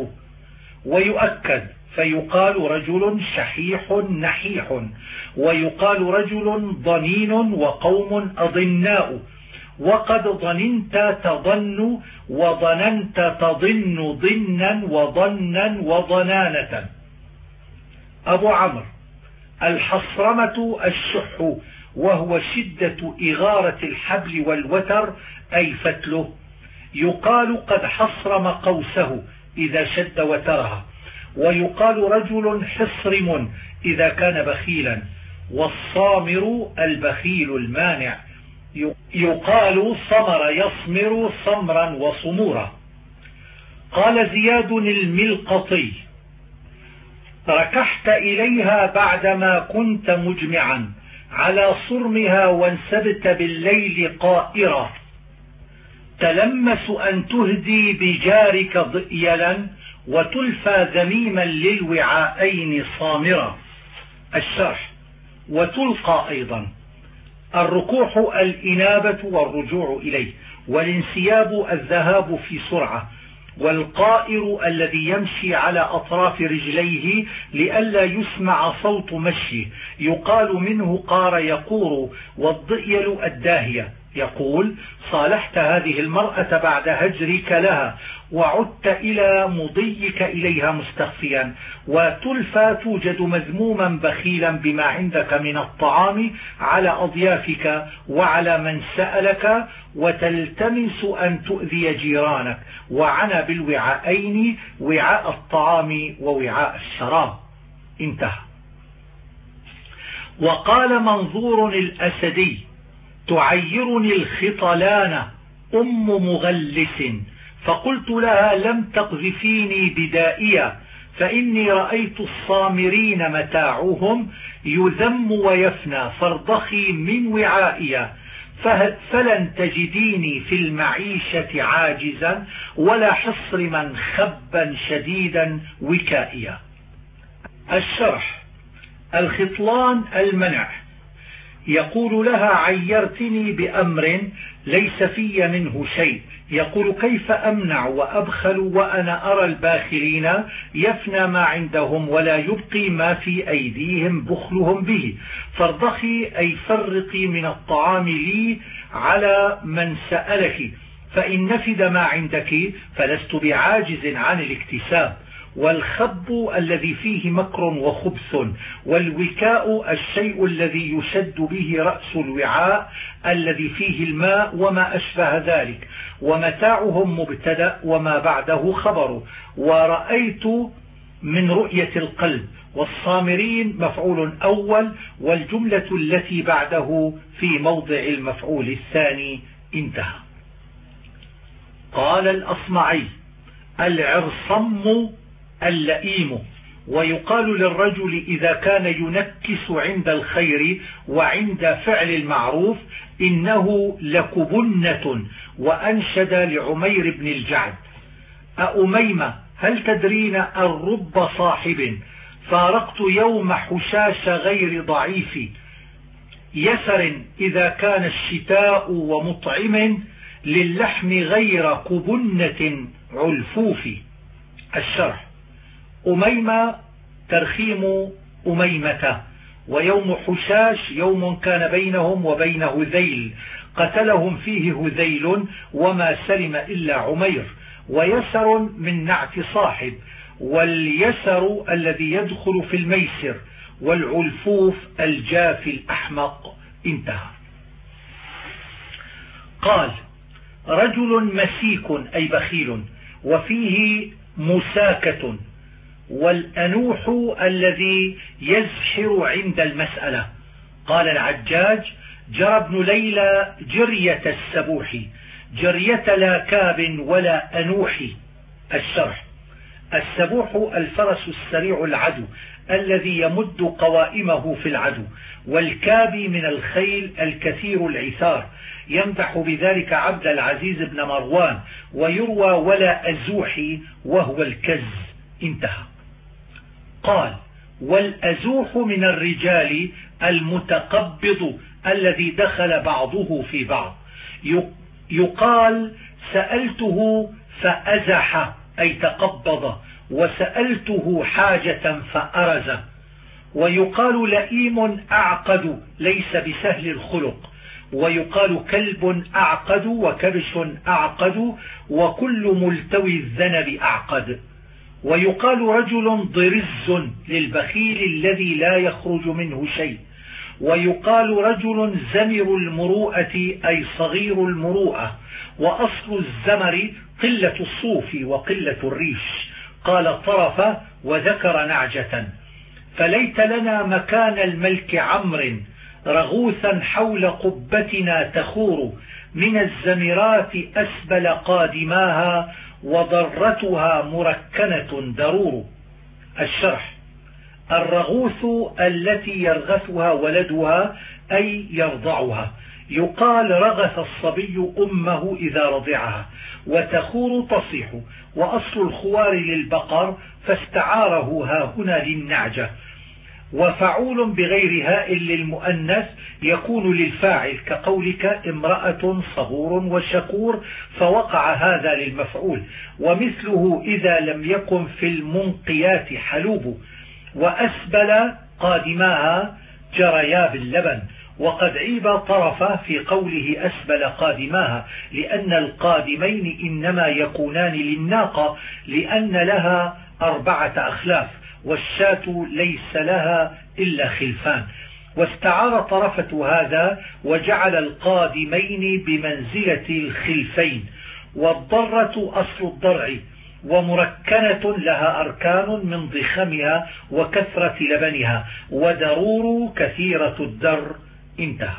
ويؤكد فيقال رجل شحيح نحيح، ويقال رجل ضنين وقوم أضناء، وقد ضننت تضن، وضننت تضن ضنا وضنا وضنانة. أبو عمرو: الحصرمة الشح، وهو شدة إغارة الحبل والوتر أي فتله. يقال قد حصرم قوسه إذا شد وترها، ويقال رجل حصرم إذا كان بخيلا. والصامر البخيل المانع. يقال صمر يصمر صمرا وصمورا. قال زياد الملقطي: ركحت إليها بعدما كنت مجمعا على صرمها وانسبت بالليل قائرا، تلمس أن تهدي بجارك ضئيلا وتلفى ذميما للوعاءين صامرا. الشرح: وتلقى أيضا. الركوح الإنابة والرجوع إليه، والانسياب الذهاب في سرعة، والقائر الذي يمشي على أطراف رجليه لئلا يسمع صوت مشيه، يقال منه قار يقور. والضئيل الداهية، يقول: صالحت هذه المرأة بعد هجرك لها وعدت إلى مضيك إليها مستخفيا. وتلفى توجد مذموما بخيلا بما عندك من الطعام على أضيافك وعلى من سألك، وتلتمس أن تؤذي جيرانك. وعنى بالوعاءين وعاء الطعام ووعاء الشراب. انتهى. وقال منظور الأسدي: تعيرني الخطلان أم مغلس، فقلت لها: لم تقذفيني بدائية، فإني رأيت الصامرين متاعهم يذم ويفنى، فارضخي من وعائية، فلن تجديني في المعيشة عاجزا، ولا حصر من خبا شديدا وكائيا. الشرح: الخطلان المنع. يقول لها: عيرتني بأمر ليس في منه شيء. يقول: كيف أمنع وأبخل وأنا أرى الباخلين يفنى ما عندهم ولا يبقي ما في أيديهم بخلهم به، فارضخي أي فرقي من الطعام لي على من سألك، فإن نفد ما عندك فلست بعاجز عن الاكتساب. والخب الذي فيه مكر وخبث، والوكاء الشيء الذي يشد به رأس الوعاء الذي فيه الماء وما أشبه ذلك. ومتاعهم مبتدأ وما بعده خبر. ورأيت من رؤية القلب. والصامرين مفعول أول، والجملة التي بعده في موضع المفعول الثاني. انتهى. قال الأصمعي: العرصم اللئيم، ويقال للرجل إذا كان ينكس عند الخير وعند فعل المعروف إنه لكبنة. وأنشد لعمير بن الجعد: أأميمة هل تدرين الرب صاحب فارقت يوم حشاش غير ضعيف يسر إذا كان الشتاء ومطعم للحم غير كبنة علفوف. الشرح: أميمة ترخيم أميمة، ويوم حشاش يوم كان بينهم وبين هذيل قتلهم فيه هذيل وما سلم إلا عمير. ويسر من نعت صاحب، واليسر الذي يدخل في الميسر، والعلفوف الجافي الأحمق. انتهى. قال: رجل مسيك أي بخيل، وفيه مساكة، والأنوح الذي يزحر عند المسألة. قال العجاج: جرى ابن ليلى جرية السبوح، جرية لا كاب ولا أنوح. الشرح: السبوح الفرس السريع العدو الذي يمد قوائمه في العدو، والكاب من الخيل الكثير العثار. يمدح بذلك عبد العزيز بن مروان، ويروى ولا أزوحي وهو الكز. انتهى. قال: والأزوح من الرجال المتقبض الذي دخل بعضه في بعض. يقال: سألته فأزح أي تقبض، وسألته حاجة فأرز. ويقال: لئيم أعقد ليس بسهل الخلق. ويقال: كلب أعقد وكبش أعقد، وكل ملتوي الذنب أعقد. ويقال: رجل ضرز للبخيل الذي لا يخرج منه شيء. ويقال: رجل زمر المروءة أي صغير المروءة. وأصل الزمر قلة الصوف وقلة الريش. قال طرفة: وذكر نعجة. فليت لنا مكان الملك عمر، رغوثا حول قبتنا تخور، من الزمرات أسبل قادماها، وضرتها مركنة درور. الشرح: الرغوث التي يرغثها ولدها أي يرضعها. يقال: رغث الصبي أمه إذا رضعها. وتخور تصيح. وأصل الخوار للبقر، فاستعاره ها هنا للنعجة. وفعول بغير هاء للمؤنث يكون للفاعل، كقولك امرأة صبور وشكور، فوقع هذا للمفعول. ومثله إذا لم يكن في المنقيات حلوب. وأسبل قادماها جريا باللبن. وقد عيب طرفه في قوله أسبل قادماها، لأن القادمين إنما يكونان للناقة، لأن لها أربعة أخلاف، والشاة ليس لها إلا خلفان. واستعار طرفة هذا وجعل القادمين بمنزلة الخلفين. والضرة أصل الضرع، ومركنة لها أركان من ضخمها وكثرة لبنها. ودرور كثيرة الدر. انتهى.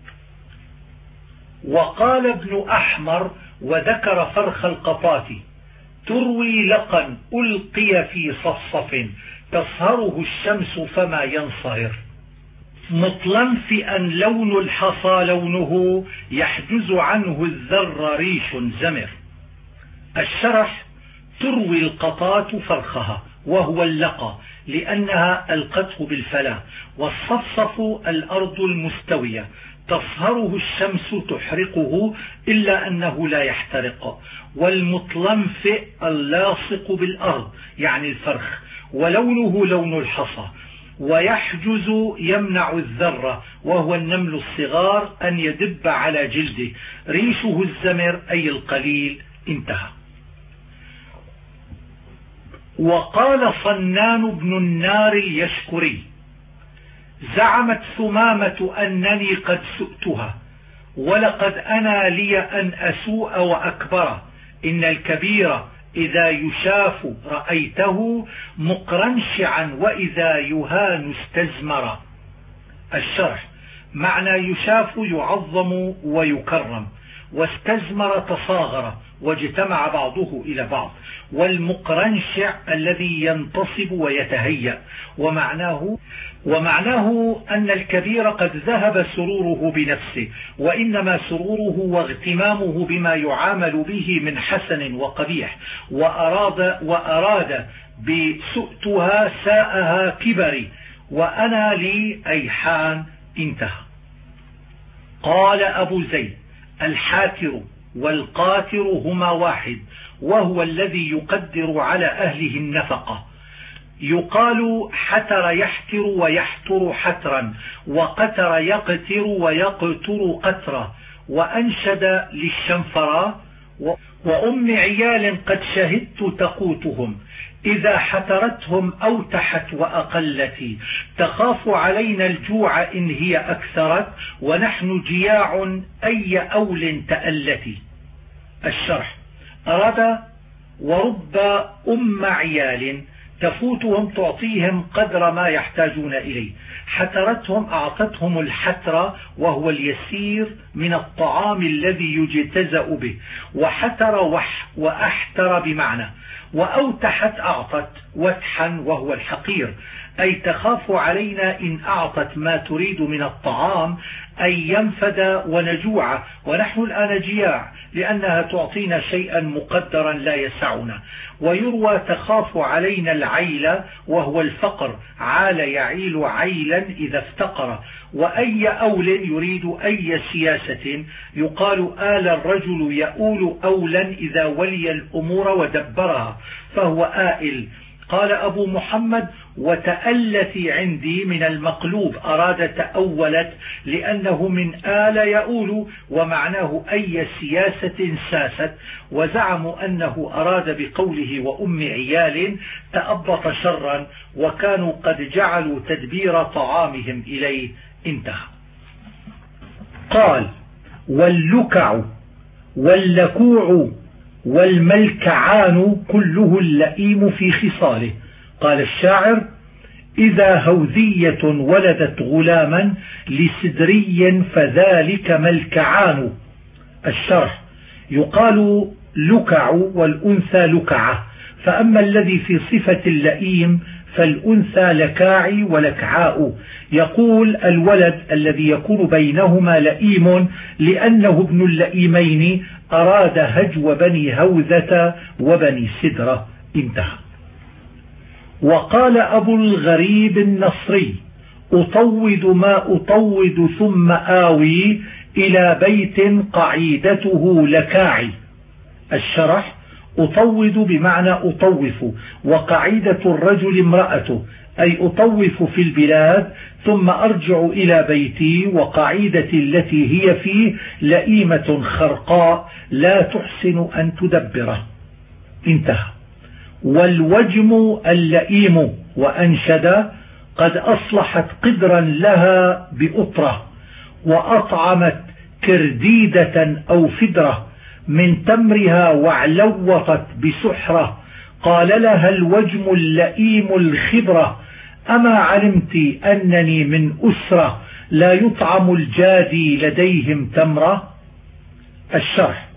وقال ابن أحمر وذكر فرخ القطات: تروي لقا ألقي في صفصف، تصهره الشمس فما ينصهر. مطلنفئا لون الحصى لونه، يحجز عنه الذر ريش زمر. الشرح: تروي القطات فرخها وهو اللقى، لأنها ألقته بالفلاة. والصفصف الأرض المستوية، تصهره الشمس تحرقه إلا أنه لا يحترق. والمطلنفئ اللاصق بالأرض يعني الفرخ، ولونه لون الحصى. ويحجز يمنع الذرة، وهو النمل الصغار أن يدب على جلده. ريشه الزمر أي القليل. انتهى. وقال صنان بن النار اليشكري: زعمت ثمامة أنني قد سؤتها، ولقد أنا لي أن أسوء وأكبر. إن الكبير إذا يشاف رأيته مقرنشعا، وإذا يهان استزمر. الشرح: معنى يشاف يعظم ويكرم. واستزمر تصاغر واجتمع بعضه إلى بعض. والمقرنشع الذي ينتصب ويتهيأ. ومعناه ومعناه أن الكبير قد ذهب سروره بنفسه، وإنما سروره واغتمامه بما يعامل به من حسن وقبيح، وأراد, وأراد بسؤتها ساءها كبري، وأنا لي أيحان. انتهى. قال أبو زيد: الحاتر والقاتر هما واحد، وهو الذي يقدر على أهله النفقة. يقال حتر يحتر ويحتر حترا، وقتر يقتر ويقتر قترا. وأنشد للشنفرة: وأم عيال قد شهدت تقوتهم، إذا حترتهم أوتحت وأقلت، تخاف علينا الجوع إن هي أكثرت، ونحن جياع أي أول تألت. الشرح: أراد ورب أم عيال تفوتهم تعطيهم قدر ما يحتاجون إليه. حترتهم أعطتهم الحتر، وهو اليسير من الطعام الذي يجتزأ به. وحتر وح وأحتر بمعنى. وأوتحت أعطت وتحا، وهو الحقير، أي تخاف علينا إن أعطت ما تريد من الطعام أن ينفد ونجوع، ونحن الآن جياع لأنها تعطينا شيئا مقدرا لا يسعنا. ويروى تخاف علينا العيل، وهو الفقر، عال يعيل عيلا إذا افتقر. وأي أول يريد أي سياسة، يقال آل الرجل يؤول أولا إذا ولي الأمور ودبرها، فهو آئل. قال أبو محمد: وتألت عندي من المقلوب، أراد تأولت لأنه من آل يؤول، ومعناه أي سياسة ساست. وزعموا أنه أراد بقوله وأم عيال تأبط شرا، وكانوا قد جعلوا تدبير طعامهم إليه. انتهى. قال: واللكع واللكوع والملكعان كله اللئيم في خصاله. قال الشاعر: إذا هوذية ولدت غلاما لسدري فذلك ملكعان. الشرح: يقال لكع والأنثى لكعة، فأما الذي في صفة اللئيم فالأنثى لكاعي ولكعاء. يقول: الولد الذي يكون بينهما لئيم لأنه ابن اللئيمين، أراد هجو بني هوذة وبني سدرة. انتهى. وقال أبو الغريب النصري: أطود ما أطود ثم آوي إلى بيت قعيدته لكاعي. الشرح: أطود بمعنى أطوف، وقعيدة الرجل امرأته، أي أطوف في البلاد ثم أرجع إلى بيتي، وقعيدتي التي هي فيه لئيمة خرقاء لا تحسن أن تدبره. انتهى. والوجم اللئيم. وأنشد: قد أصلحت قدرا لها بأطرة، وأطعمت كرديدة أو فدرة من تمرها وعلوطت بسحرة. قال لها الوجم اللئيم الخبرة: أما علمت أنني من أسرة لا يطعم الجادي لديهم تمرة. الشرح: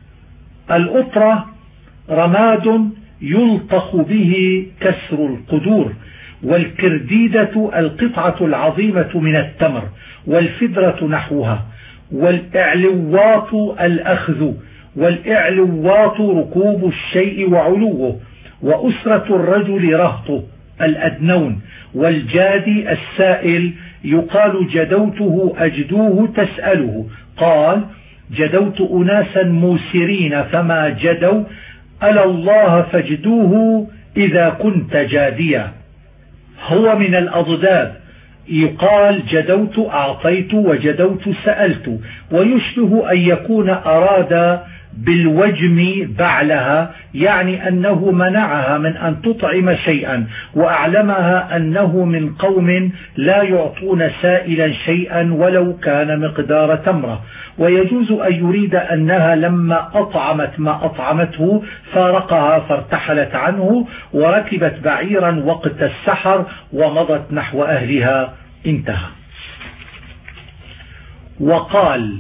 الأطرة رماد يلطخ به كسر القدور، والكرديدة القطعة العظيمة من التمر، والفدرة نحوها. والإعلواط الأخذ، والإعلواط ركوب الشيء وعلوه. وأسرة الرجل رهطه الأدنون. والجادي السائل، يقال جدوته أجدوه تسأله. قال: جدوت أناسا موسرين فما جدوا، ألا الله فاجدوه إذا كنت جاديا. هو من الأضداد، يقال جدوت أعطيت وجدوت سألت. ويشبه أن يكون أراد بالوجم بعلها، يعني أنه منعها من أن تطعم شيئا، وأعلمها أنه من قوم لا يعطون سائلا شيئا ولو كان مقدار تمرة. ويجوز أن يريد أنها لما أطعمت ما أطعمته فارقها فارتحلت عنه، وركبت بعيرا وقت السحر ومضت نحو أهلها. انتهى. وقال: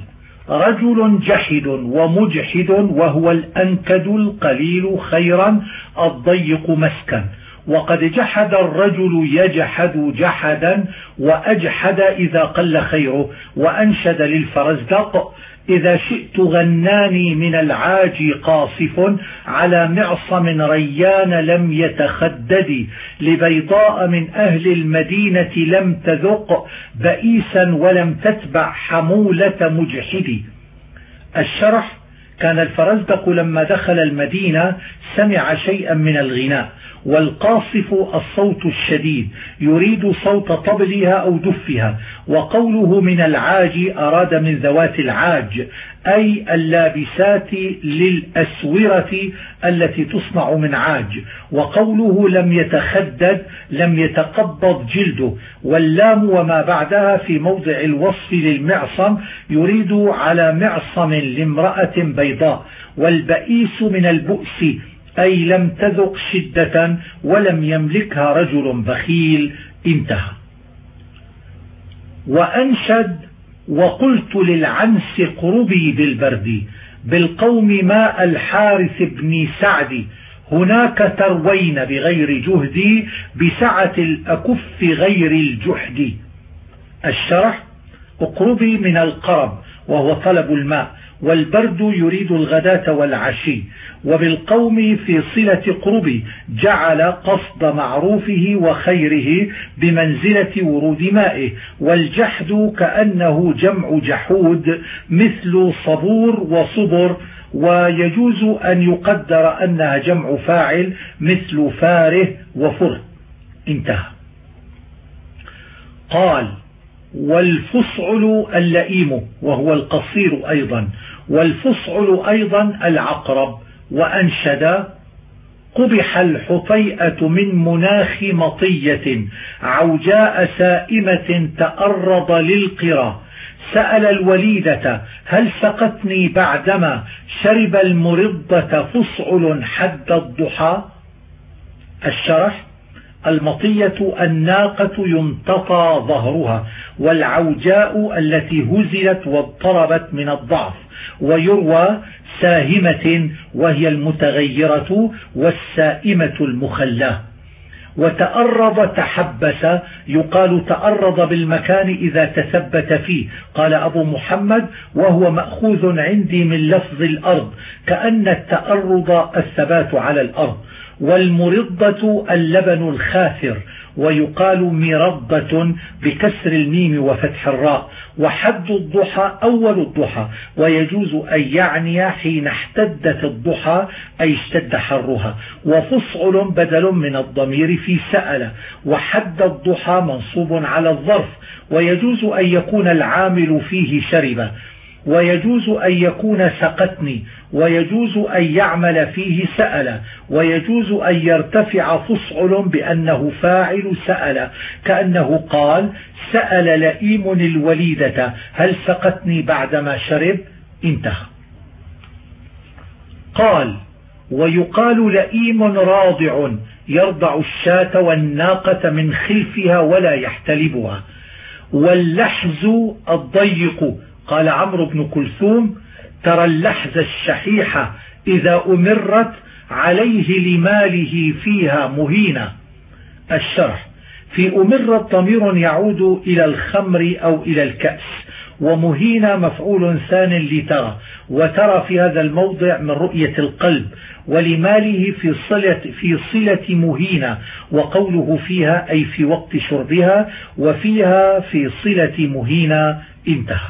رجل جحد ومجحد، وهو الأنكد القليل خيرا الضيق مسكا. وقد جحد الرجل يجحد جحدا، وأجحد إذا قل خيره. وأنشد للفرزدق: إذا شئت غناني من العاج قاصف، على معصم ريان لم يتخدد، لبيضاء من أهل المدينة لم تذق، بئيسا ولم تتبع حمولة مجحد. الشرح: كان الفرزدق لما دخل المدينة سمع شيئا من الغناء، والقاصف الصوت الشديد، يريد صوت طبلها أو دفها. وقوله من العاج أراد من ذوات العاج، أي اللابسات للأسورة التي تصنع من عاج. وقوله لم يتخدد لم يتقبض جلده، واللام وما بعدها في موضع الوصف للمعصم، يريد على معصم لامرأة بيضاء. والبئيس من البؤس، أي لم تذق شدة ولم يملكها رجل بخيل. انتهى. وأنشد: وقلت للعنس قربي بالبرد، بالقوم ماء الحارث بن سعد، هناك تروين بغير جهدي، بسعة الأكف غير الجحد. الشرح: اقربي من القرب وهو طلب الماء، والبرد يريد الغداة والعشي. وبالقوم في صلة قربي جعل قصد معروفه وخيره بمنزلة ورود مائه. والجحد كأنه جمع جحود، مثل صبور وصبر، ويجوز أن يقدر أنها جمع فاعل، مثل فاره وفر. انتهى. قال: والفصعل اللئيم، وهو القصير أيضا، والفصعل أيضا العقرب. وأنشد: قبح الحطيئة من مناخ مطية، عوجاء سائمة تأرض للقرى، سأل الوليدة هل سقتني بعدما شرب المرضة فصعل حد الضحى. الشرح: المطية الناقة ينتطى ظهرها، والعوجاء التي هزلت واضطربت من الضعف. ويروى ساهمة وهي المتغيرة، والسائمة المخلاة. وتأرض تحبس، يقال تأرض بالمكان إذا تثبت فيه. قال أبو محمد: وهو مأخوذ عندي من لفظ الأرض، كأن التأرض الثبات على الأرض. والمرضة اللبن الخاثر، ويقال مرضة بكسر الميم وفتح الراء. وحد الضحى أول الضحى، ويجوز أن يعني حين احتدت الضحى أي اشتد حرها. وفصعل بدل من الضمير في سأل. وحد الضحى منصوب على الظرف، ويجوز أن يكون العامل فيه شرب، ويجوز أن يكون سقتني، ويجوز أن يعمل فيه سأل، ويجوز أن يرتفع فصعل بأنه فاعل سأل، كأنه قال: سأل لئيم الوليدة هل سقتني بعدما شرب. انتهى. قال: ويقال لئيم راضع، يرضع الشاة والناقة من خلفها ولا يحتلبها. واللحز الضيق، قال عمرو بن كلثوم: ترى اللحز الشحيحة إذا أمرت عليه لماله فيها مهينة. الشرح: في أمرت ضمير يعود إلى الخمر أو إلى الكأس، ومهينة مفعول ثان لترى، وترى في هذا الموضع من رؤية القلب، ولماله في صلة, في صلة مهينة، وقوله فيها أي في وقت شربها، وفيها في صلة مهينة. انتهى.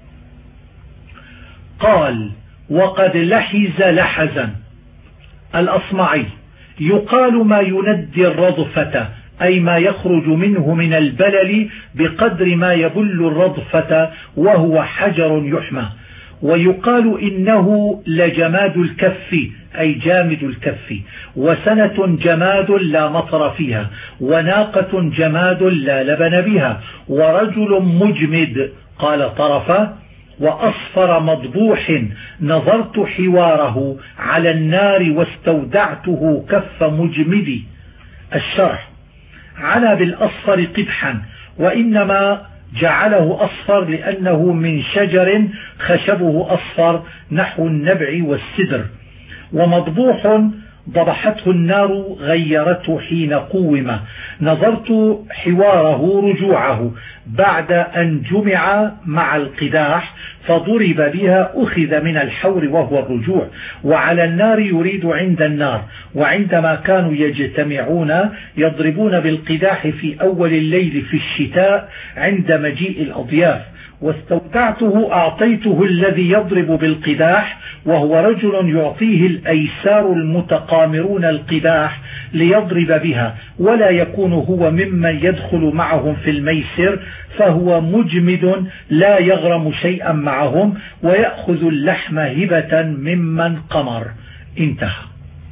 قال: وقد لحز لحزا. الأصمعي: يقال ما يندي الرضفة، أي ما يخرج منه من البلل بقدر ما يبل الرضفة، وهو حجر يحمى. ويقال إنه لجماد الكف، أي جامد الكف. وسنة جماد لا مطر فيها، وناقة جماد لا لبن بها. ورجل مجمد، قال طرفة: وأصفر مضبوح، نظرت حواره على النار واستودعته كف مجمدي. الشرح: عنا بالأصفر قبحا، وإنما جعله أصفر لأنه من شجر خشبه أصفر نحو النبع والسدر. ومضبوح ضبحته النار غيرته حين قوم. نظرت حواره رجوعه بعد أن جمع مع القداح فضرب بها أخذ من الحور وهو الرجوع. وعلى النار يريد عند النار. وعندما كانوا يجتمعون يضربون بالقداح في أول الليل في الشتاء عند مجيء الأضياف. واستودعته أعطيته الذي يضرب بالقداح وهو رجل يعطيه الأيسار المتقامرون القداح ليضرب بها ولا يكون هو ممن يدخل معهم في الميسر فهو مجمد لا يغرم شيئا معهم ويأخذ اللحم هبة ممن قمر. انتهى.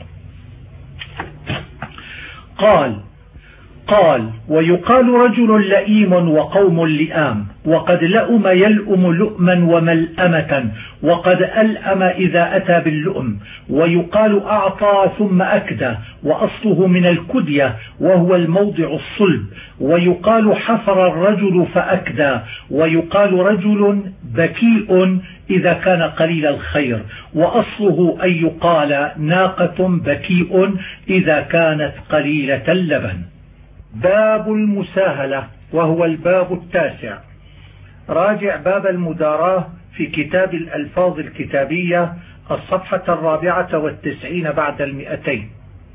قال قال ويقال رجل لئيم وقوم لئام وقد لأم يلأم لؤما وملأمة وقد ألأم إذا أتى باللؤم. ويقال أعطى ثم أكدى وأصله من الكدية وهو الموضع الصلب. ويقال حفر الرجل فأكدى. ويقال رجل بكيء إذا كان قليل الخير وأصله أن يقال ناقة بكيء إذا كانت قليلة اللبن. باب المساهلة وهو الباب التاسع. راجع باب المداراة في كتاب الألفاظ الكتابية الصفحة الرابعة والتسعين بعد المئتين.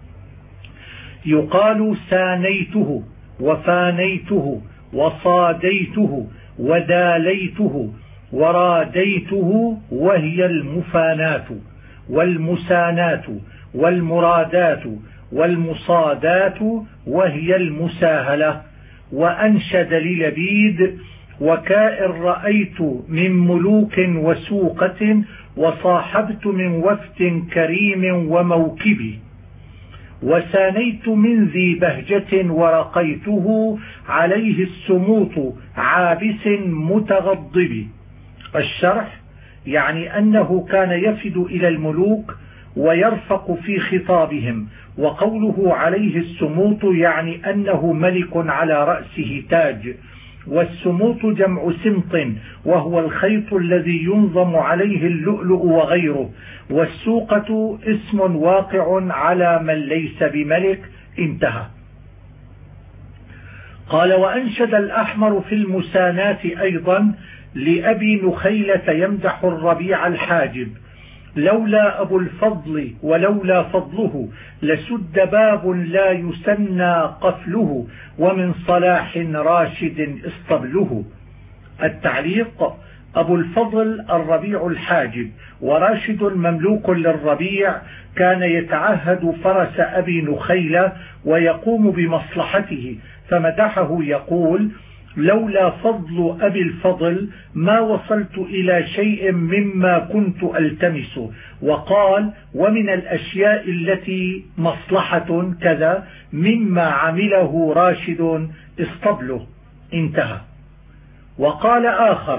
يقال سانيته وفانيته وصاديته وداليته وراديته وهي المفانات والمسانات والمرادات والمصادات وهي المساهلة. وأنشد للبيد وكائن رأيت من ملوك وسوقة وصاحبت من وفد كريم وموكب. وسانيت من ذي بهجة ورقيته عليه السموط عابس متغضب. الشرح يعني أنه كان يفد إلى الملوك ويرفق في خطابهم. وقوله عليه السموط يعني أنه ملك على رأسه تاج. والسموط جمع سمط وهو الخيط الذي ينظم عليه اللؤلؤ وغيره. والسوقة اسم واقع على من ليس بملك. انتهى. قال وأنشد الأحمر في المسانات أيضا لأبي نخيلة يمدح الربيع الحاجب. لولا أبو الفضل ولولا فضله لسد باب لا يسنى قفله ومن صلاح راشد اسطبله. التعليق أبو الفضل الربيع الحاجب وراشد مملوك للربيع كان يتعهد فرس أبي نخيلة ويقوم بمصلحته فمدحه يقول لولا فضل أبي الفضل ما وصلت إلى شيء مما كنت ألتمس. وقال ومن الأشياء التي مصلحة كذا مما عمله راشد اسطبله. انتهى. وقال آخر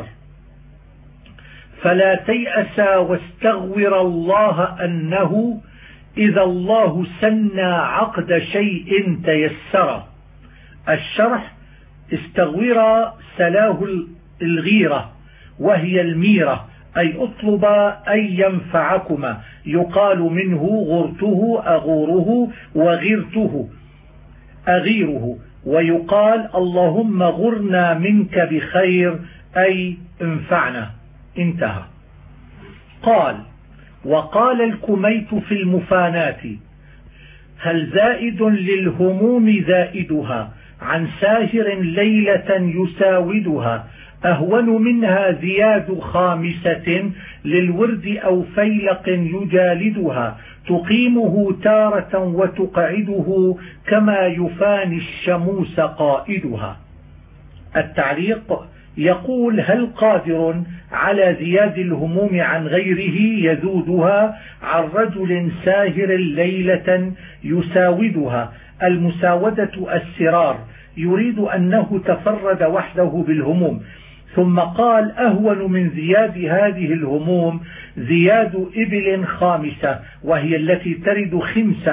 فلا تيأسا واستغور الله أنه إذا الله سنى عقد شيء تيسر. الشرح استغور سلاه الغيرة وهي الميرة أي اطلب أن ينفعكما. يقال منه غرته أغوره وغيرته أغيره. ويقال اللهم غرنا منك بخير أي انفعنا. انتهى. قال وقال الكميت في المفانات هل زائد للهموم زائدها عن ساهر ليلة يساودها أهون منها زياد خامسة للورد أو فيلق يجالدها تقيمه تارة وتقعده كما يفاني الشموس قائدها. التعليق يقول هل قادر على زياد الهموم عن غيره يذودها عن رجل ساهر ليلة يساودها. المساودة السرار يريد أنه تفرد وحده بالهموم. ثم قال أهون من زياد هذه الهموم زياد إبل خامسة وهي التي ترد خمسا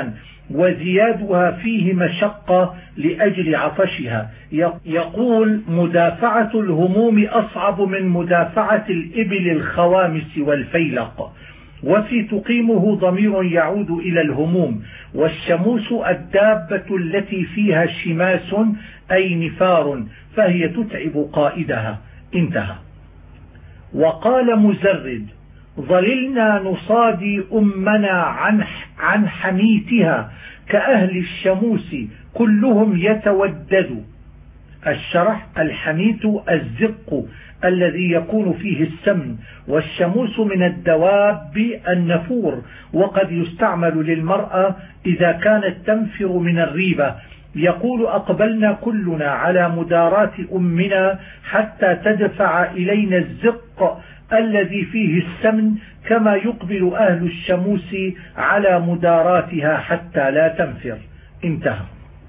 وزيادها فيه مشقة لأجل عطشها. يقول مدافعة الهموم أصعب من مدافعة الإبل الخوامس والفيلق. وفي تقيمه ضمير يعود إلى الهموم. والشموس الدابة التي فيها شماس أي نفار فهي تتعب قائدها. انتهى. وقال مزرد ظللنا نصادي أمنا عن, عن حميتها كأهل الشموس كلهم يتودد. الشرح الحميت الزق الذي يكون فيه السمن، والشموس من الدواب النفور، وقد يستعمل للمرأة إذا كانت تنفر من الريبة. يقول أقبلنا كلنا على مداراة أمنا حتى تدفع إلينا الزق الذي فيه السمن كما يقبل أهل الشموس على مداراتها حتى لا تنفر. انتهى.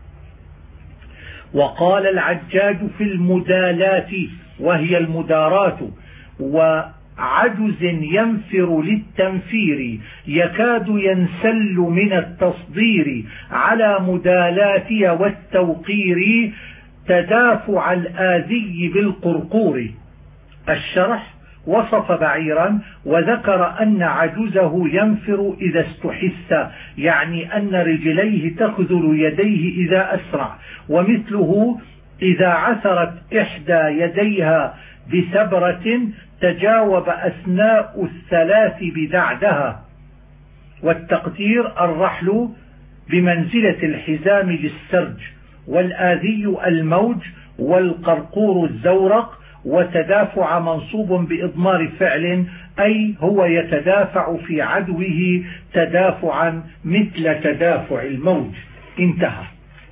وقال العجاج في المدالات وهي المدارات وعجز ينفر للتنفير يكاد ينسل من التصدير على مدالاتها والتوقير تدافع الآذي بالقرقور. الشرح وصف بعيرا وذكر أن عجزه ينفر إذا استحس، يعني أن رجليه تخذل يديه إذا أسرع، ومثله إذا عثرت إحدى يديها بسبرة تجاوب أثناء الثلاث بدعدها. والتقدير الرحل بمنزلة الحزام للسرج، والآذي الموج، والقرقور الزورق. وتدافع منصوب بإضمار فعل أي هو يتدافع في عدوه تدافعا مثل تدافع الموج. انتهى.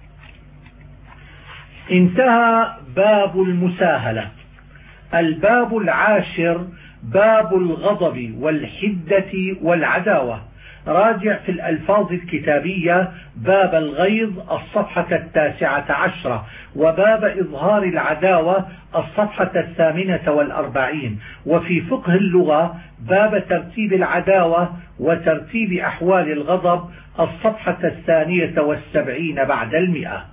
انتهى باب المساهلة. الباب العاشر باب الغضب والحدة والعداوة. راجع في الألفاظ الكتابية باب الغيظ الصفحة التاسعة عشرة، وباب إظهار العداوة الصفحة الثامنة والأربعين. وفي فقه اللغة باب ترتيب العداوة وترتيب أحوال الغضب الصفحة الثانية والسبعين بعد المئة.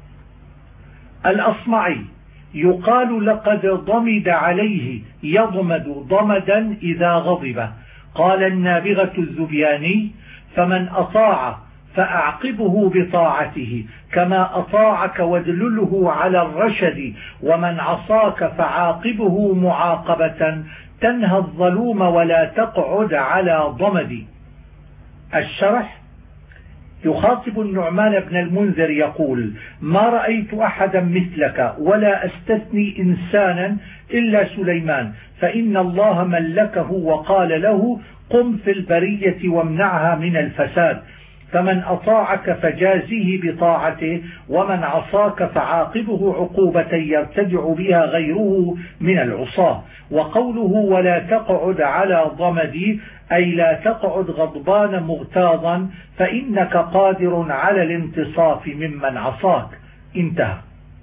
الأصمعي يقال لقد ضمد عليه يضمد ضمدا إذا غضب. قال النابغة الذبياني فمن أطاع فأعقبه بطاعته كما أطاعك وادلله على الرشد، ومن عصاك فعاقبه معاقبة تنهى الظلوم ولا تقعد على ضمد. الشرح يخاطب النعمان بن المنذر يقول ما رأيت أحدا مثلك ولا أستثني إنسانا إلا سليمان، فإن الله ملكه وقال له قم في البرية وامنعها من الفساد، فمن أطاعك فجازيه بطاعته، ومن عصاك فعاقبه عقوبة يرتدع بها غيره من العصاة. وقوله ولا تقعد على ضمدي أي لا تقعد غضبان مغتاظا فإنك قادر على الانتصاف ممن عصاك. انتهى.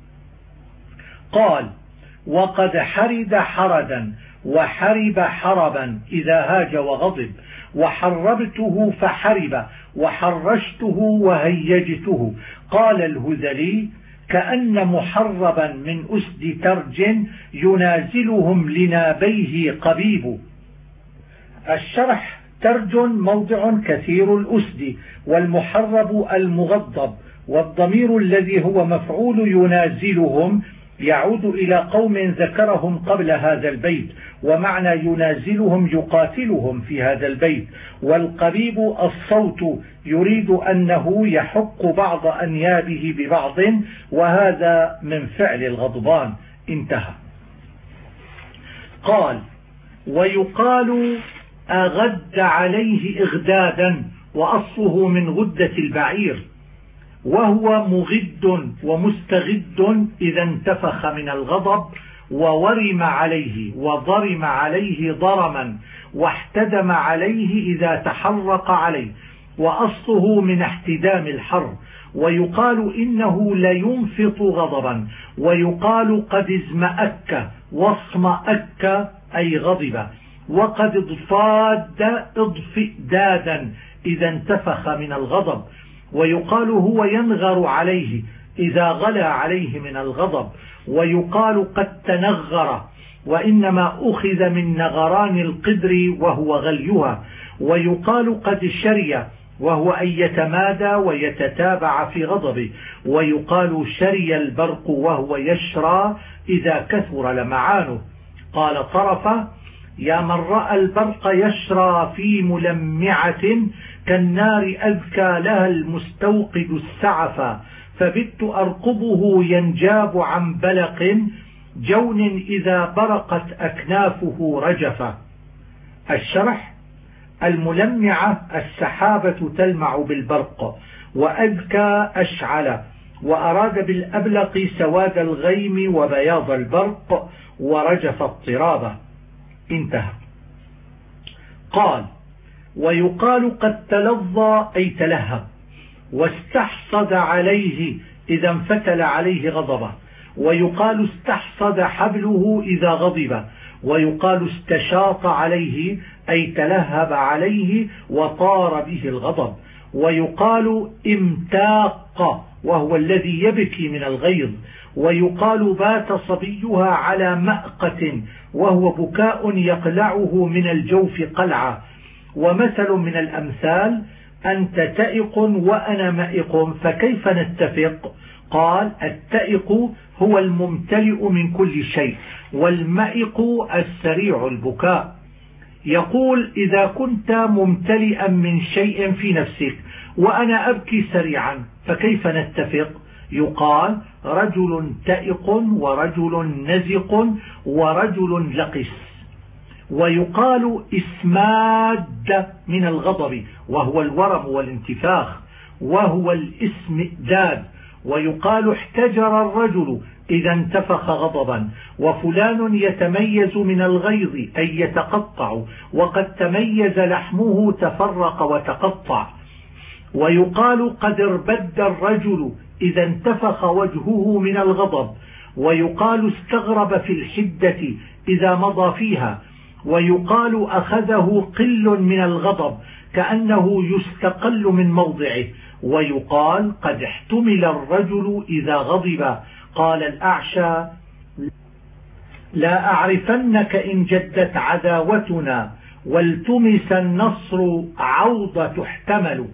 قال وقد حرد حردا وحرب حربا إذا هاج وغضب، وحربته فحرب، وحرشته وهيجته. قال الهذلي كأن محربا من أسد ترج ينازلهم لنابيه قبيب. الشرح ترج موضع كثير الأسد، والمحرب المغضب، والضمير الذي هو مفعول ينازلهم يعود إلى قوم ذكرهم قبل هذا البيت، ومعنى ينازلهم يقاتلهم في هذا البيت. والقبيب الصوت يريد أنه يحق بعض أنيابه ببعض، وهذا من فعل الغضبان. انتهى. قال ويقال أغد عليه إغدادا، وأصله من غدة البعير، وهو مغد ومستغد إذا انتفخ من الغضب، وورم عليه وضرم عليه ضرما، واحتدم عليه إذا تحرق عليه، وأصله من احتدام الحر. ويقال إنه لينفط غضبا، ويقال قد ازمأك واصمأك أي غضب، وقد اضفاد اضفئ دادا إذا انتفخ من الغضب. ويقال هو ينغر عليه إذا غلا عليه من الغضب، ويقال قد تنغر، وإنما أخذ من نغران القدر وهو غليها. ويقال قد شري، وهو أن يتمادى ويتتابع في غضبه. ويقال شري البرق، وهو يشرى إذا كثر لمعانه. قال طرفة: يا من رأى البرق يشرى في ملمعة كالنار أذكى لها المستوقد السعفا، فبت أرقبه ينجاب عن بلق جون إذا برقت أكنافه رجفا. الشرح: الملمعة السحابة تلمع بالبرق، وأذكى أشعل، وأراد بالأبلق سواد الغيم وبياض البرق ورجف الطرابة. انتهى. قال: ويقال قد تلظى أي تلهب، واستحصد عليه إذا انفتل عليه غضبه. ويقال استحصد حبله إذا غضب. ويقال استشاط عليه أي تلهب عليه وطار به الغضب. ويقال امتاق، وهو الذي يبكي من الغيظ. ويقال بات صبيها على مأقة، وهو بكاء يقلعه من الجوف قلعا. ومثل من الأمثال: أنت تائق وأنا مائق فكيف نتفق؟ قال: التائق هو الممتلئ من كل شيء، والمائق السريع البكاء. يقول: إذا كنت ممتلئا من شيء في نفسك وأنا أبكي سريعا فكيف نتفق؟ يقال: رجل تائق ورجل نزق ورجل لقس. ويقال اسماد من الغضب، وهو الورم والانتفاخ، وهو الاسمداد. ويقال احتجر الرجل إذا انتفخ غضبا. وفلان يتميز من الغيظ أي يتقطع، وقد تميز لحمه تفرق وتقطع. ويقال قد اربد الرجل إذا انتفخ وجهه من الغضب. ويقال استغرب في الحدة إذا مضى فيها. ويقال أخذه قل من الغضب كأنه يستقل من موضعه. ويقال قد احتمل الرجل إذا غضب. قال الأعشى: لا أعرفنك إن جدت عداوتنا، والتمس النصر عوض تحتمل.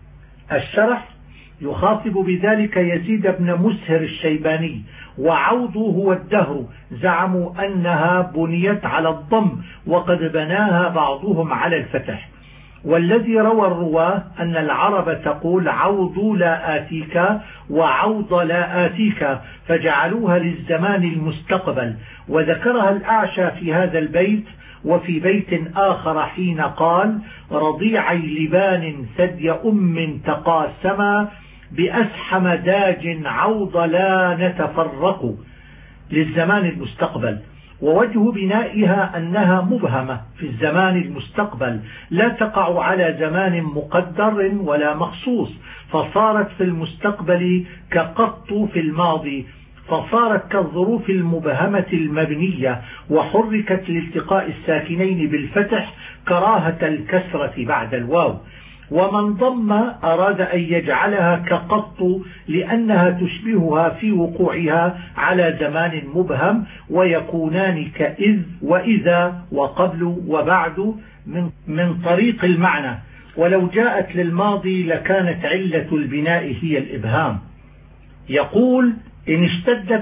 الشرح: يخاطب بذلك يزيد بن مسهر الشيباني، وعوض هو الدهر. زعموا أنها بنيت على الضم، وقد بناها بعضهم على الفتح. والذي روى الرواه أن العرب تقول عوض لا آتيك وعوض لا آتيك، فجعلوها للزمان المستقبل. وذكرها الأعشى في هذا البيت، وفي بيت آخر حين قال: رضيعي لبان ثدي أم تقاسما بأسحم داج عوض لا نتفرق، للزمان المستقبل. ووجه بنائها أنها مبهمة في الزمان المستقبل، لا تقع على زمان مقدر ولا مخصوص، فصارت في المستقبل كقط في الماضي، فصارت كالظروف المبهمة المبنية، وحركت لالتقاء الساكنين بالفتح كراهة الكسرة بعد الواو. ومن ضم أراد أن يجعلها كقط لأنها تشبهها في وقوعها على زمان مبهم، ويكونان كإذ وإذا وقبل وبعد من, من طريق المعنى. ولو جاءت للماضي لكانت علة البناء هي الإبهام. يقول: إن اشتدت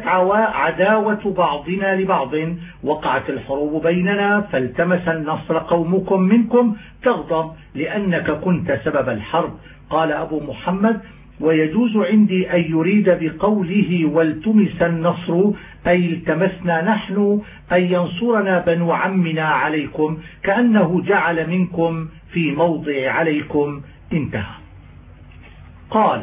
عداوة بعضنا لبعض وقعت الحروب بيننا فالتمس النصر قومكم منكم تغضب لأنك كنت سبب الحرب. قال أبو محمد: ويجوز عندي أن يريد بقوله والتمس النصر أي التمسنا نحن أن ينصرنا بنو عمنا عليكم، كأنه جعل منكم في موضع عليكم. انتهى. قال: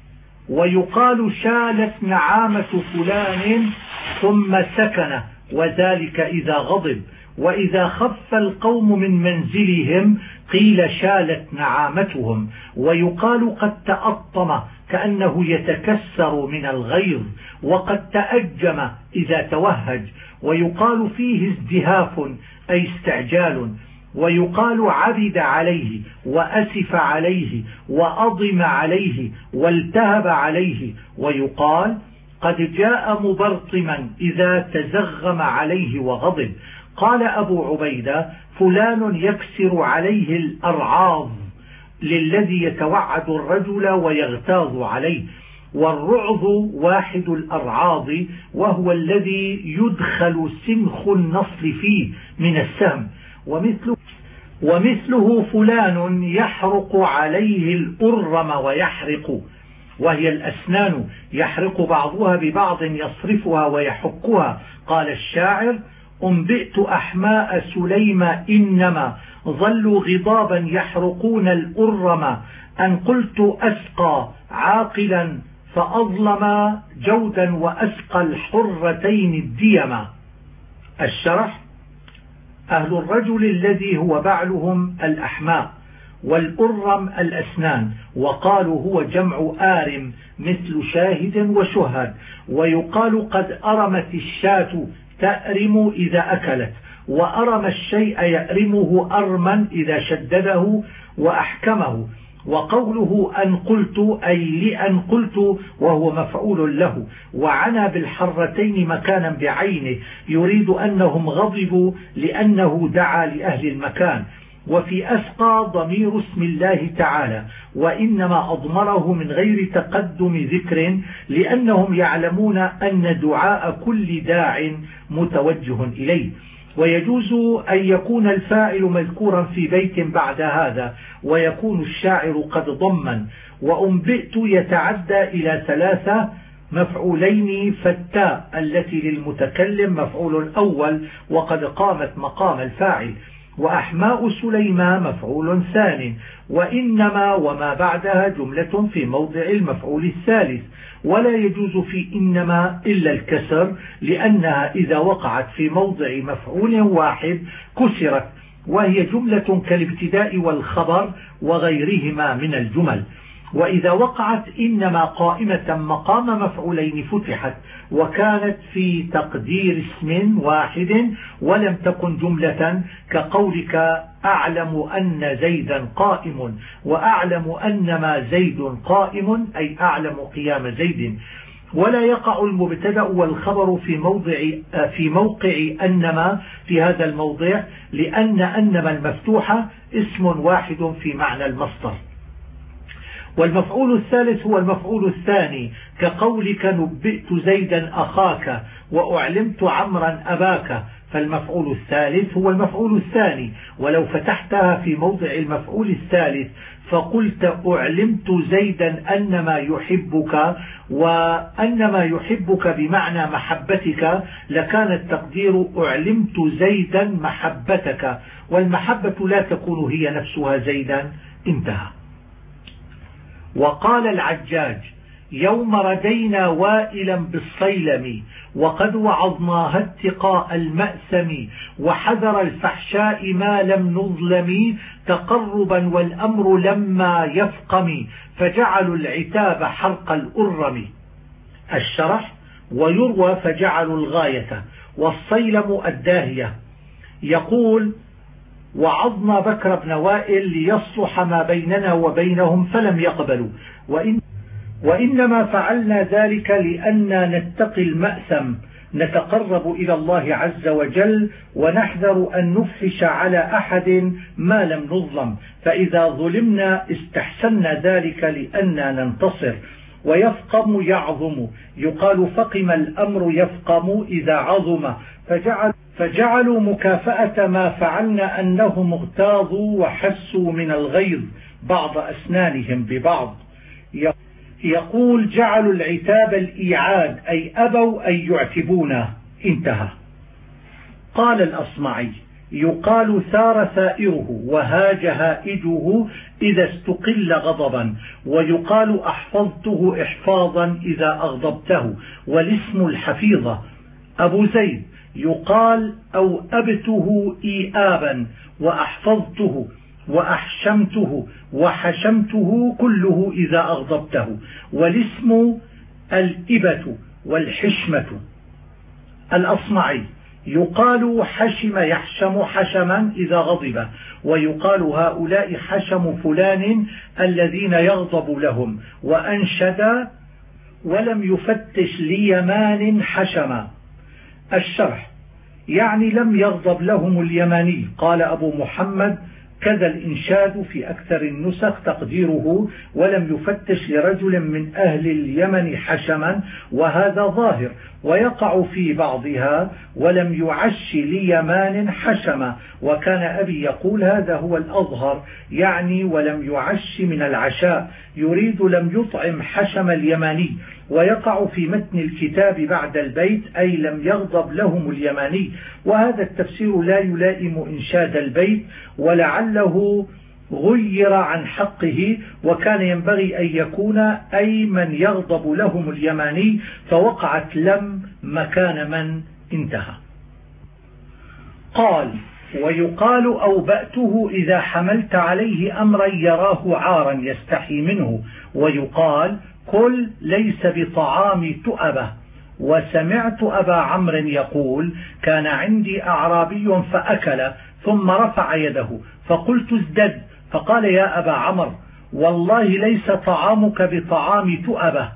ويقال شالت نعامة فلان ثم سكن، وذلك إذا غضب. وإذا خف القوم من منزلهم قيل شالت نعامتهم. ويقال قد تأطم كأنه يتكسر من الغيظ، وقد تأجم إذا توهج. ويقال فيه ازدهاف أي استعجال. ويقال عبد عليه وأسف عليه وأضم عليه والتهب عليه. ويقال قد جاء مبرطما إذا تزغم عليه وغضب. قال أبو عبيدة فلان يكسر عليه الأرعاض للذي يتوعد الرجل ويغتاظ عليه. والرعظ واحد الأرعاض وهو الذي يدخل سنخ النصل فيه من السهم. ومثله, ومثله فلان يحرق عليه الأرم ويحرق، وهي الأسنان يحرق بعضها ببعض يصرفها ويحكها. قال الشاعر أنبئت أحماء سليم إنما ظلوا غضابا يحرقون الأرم، أن قلت أسقى عاقلا فأظلم جودا وأسقى الحرتين الديما. الشرح: أهل الرجل الذي هو بعلهم الأحماء، والأرم الأسنان، وقالوا هو جمع آرم مثل شاهد وشهد. ويقال قد أرمت الشاة تأرم إذا أكلت، وأرم الشيء يأرمه أرما إذا شدده وأحكمه. وقوله أن قلت أي لأن قلت وهو مفعول له، وعنى بالحرتين مكانا بعينه يريد أنهم غضبوا لأنه دعا لأهل المكان. وفي أسقى ضمير اسم الله تعالى، وإنما أضمره من غير تقدم ذكر لأنهم يعلمون أن دعاء كل داع متوجه إليه. ويجوز أن يكون الفاعل مذكورا في بيت بعد هذا، ويكون الشاعر قد ضمن. وأنبئت يتعدى إلى ثلاثة مفعولين، فالتاء التي للمتكلم مفعول أول وقد قامت مقام الفاعل، وأحماء سليمان مفعول ثاني، وإنما وما بعدها جملة في موضع المفعول الثالث. ولا يجوز في إنما إلا الكسر، لأنها إذا وقعت في موضع مفعول واحد كسرت، وهي جملة كالابتداء والخبر وغيرهما من الجمل. وإذا وقعت إنما قائمة مقام مفعولين فتحت، وكانت في تقدير اسم واحد ولم تكن جملة، كقولك أعلم أن زيدا قائم، وأعلم أن ما زيد قائم أي أعلم قيام زيد. ولا يقع المبتدأ والخبر في موضع في موقع أنما في هذا الموضع، لأن أنما المفتوحة اسم واحد في معنى المصدر. والمفعول الثالث هو المفعول الثاني، كقولك نبئت زيدا أخاك وأعلمت عمرا أباك، فالمفعول الثالث هو المفعول الثاني. ولو فتحتها في موضع المفعول الثالث فقلت أعلمت زيدا أنما يحبك، وأنما يحبك بمعنى محبتك، لكان التقدير أعلمت زيدا محبتك، والمحبة لا تكون هي نفسها زيدا. انتهى. وقال العجاج يوم ردينا وائلا بالصيلم، وقد وعظناها اتقاء المأثم، وحذر الفحشاء ما لم نظلم، تقربا والأمر لما يفقم، فجعلوا العتاب حرق الأرم. الشرح: ويروى فجعلوا الغاية، والصيلم الداهية. يقول وعظنا بكر بن وائل ليصلح ما بيننا وبينهم فلم يقبلوا، وإن وإنما فعلنا ذلك لأننا نتقي المأثم، نتقرب إلى الله عز وجل، ونحذر أن نفحش على أحد ما لم نظلم، فإذا ظلمنا استحسنا ذلك لأننا ننتصر. ويفقم يعظم، يقال فقم الأمر يفقم إذا عظم، فجعل فجعلوا مكافأة ما فعلنا أنهم اغتاظوا وحسوا من الغيظ بعض أسنانهم ببعض. يقول جعلوا العتاب الإيعاد أي أبوا أن يعتبونه. انتهى. قال الأصمعي يقال ثار ثائره وهاج هائجه إذا استقل غضبا، ويقال أحفظته إحفاظا إذا أغضبته، والاسم الحفيظة. أبو زيد يقال أو أبته إيآبا، وأحفظته وأحشمته وحشمته كله إذا أغضبته، والاسم الإبة والحشمة. الأصمعي يقال حشم يحشم حشما إذا غضب، ويقال هؤلاء حشم فلان الذين يغضب لهم. وأنشد ولم يفتش ليمان حشما. الشرح يعني لم يغضب لهم اليماني. قال أبو محمد كذا الإنشاد في أكثر النسخ تقديره ولم يفتش لرجل من أهل اليمن حشما، وهذا ظاهر، ويقع في بعضها ولم يعش ليمان حشما، وكان أبي يقول هذا هو الأظهر، يعني ولم يعش من العشاء، يريد لم يطعم حشم اليماني. ويقع في متن الكتاب بعد البيت أي لم يغضب لهم اليماني، وهذا التفسير لا يلائم إنشاد البيت، ولعله غير عن حقه، وكان ينبغي أن يكون أي من يغضب لهم اليماني، فوقعت لم مكان من انتهى. قال ويقال أوبأته إذا حملت عليه أمرا يراه عارا يستحي منه، ويقال كل ليس بطعام تؤبه. وسمعت أبا عمرو يقول كان عندي أعرابي فأكل ثم رفع يده فقلت ازدد، فقال يا أبا عمرو والله ليس طعامك بطعام تؤبه.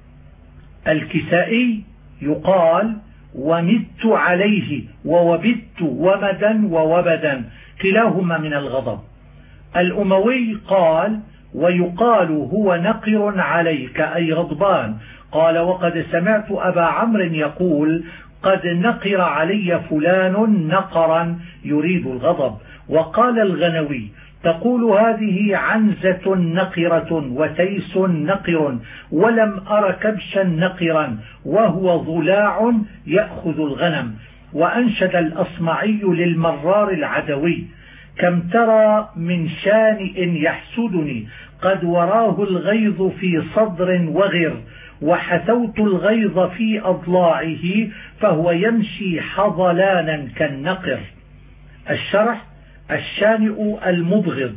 الكسائي يقال ومت عليه، ووبدت ومدا ووبدا كلاهما من الغضب. الأموي قال ويقال هو نقر عليك أي غضبان. قال وقد سمعت أبا عمرو يقول قد نقر علي فلان نقرا يريد الغضب. وقال الغنوي تقول هذه عنزة نقرة وتيس نقر، ولم أر كبشا نقرا وهو ضلاع يأخذ الغنم. وأنشد الأصمعي للمرار العدوي كم ترى من شانئ يحسدني قد وراه الغيظ في صدر وغر، وحثوت الغيظ في أضلاعه فهو يمشي حضلانا كالنقر. الشرح الشانئ المبغض،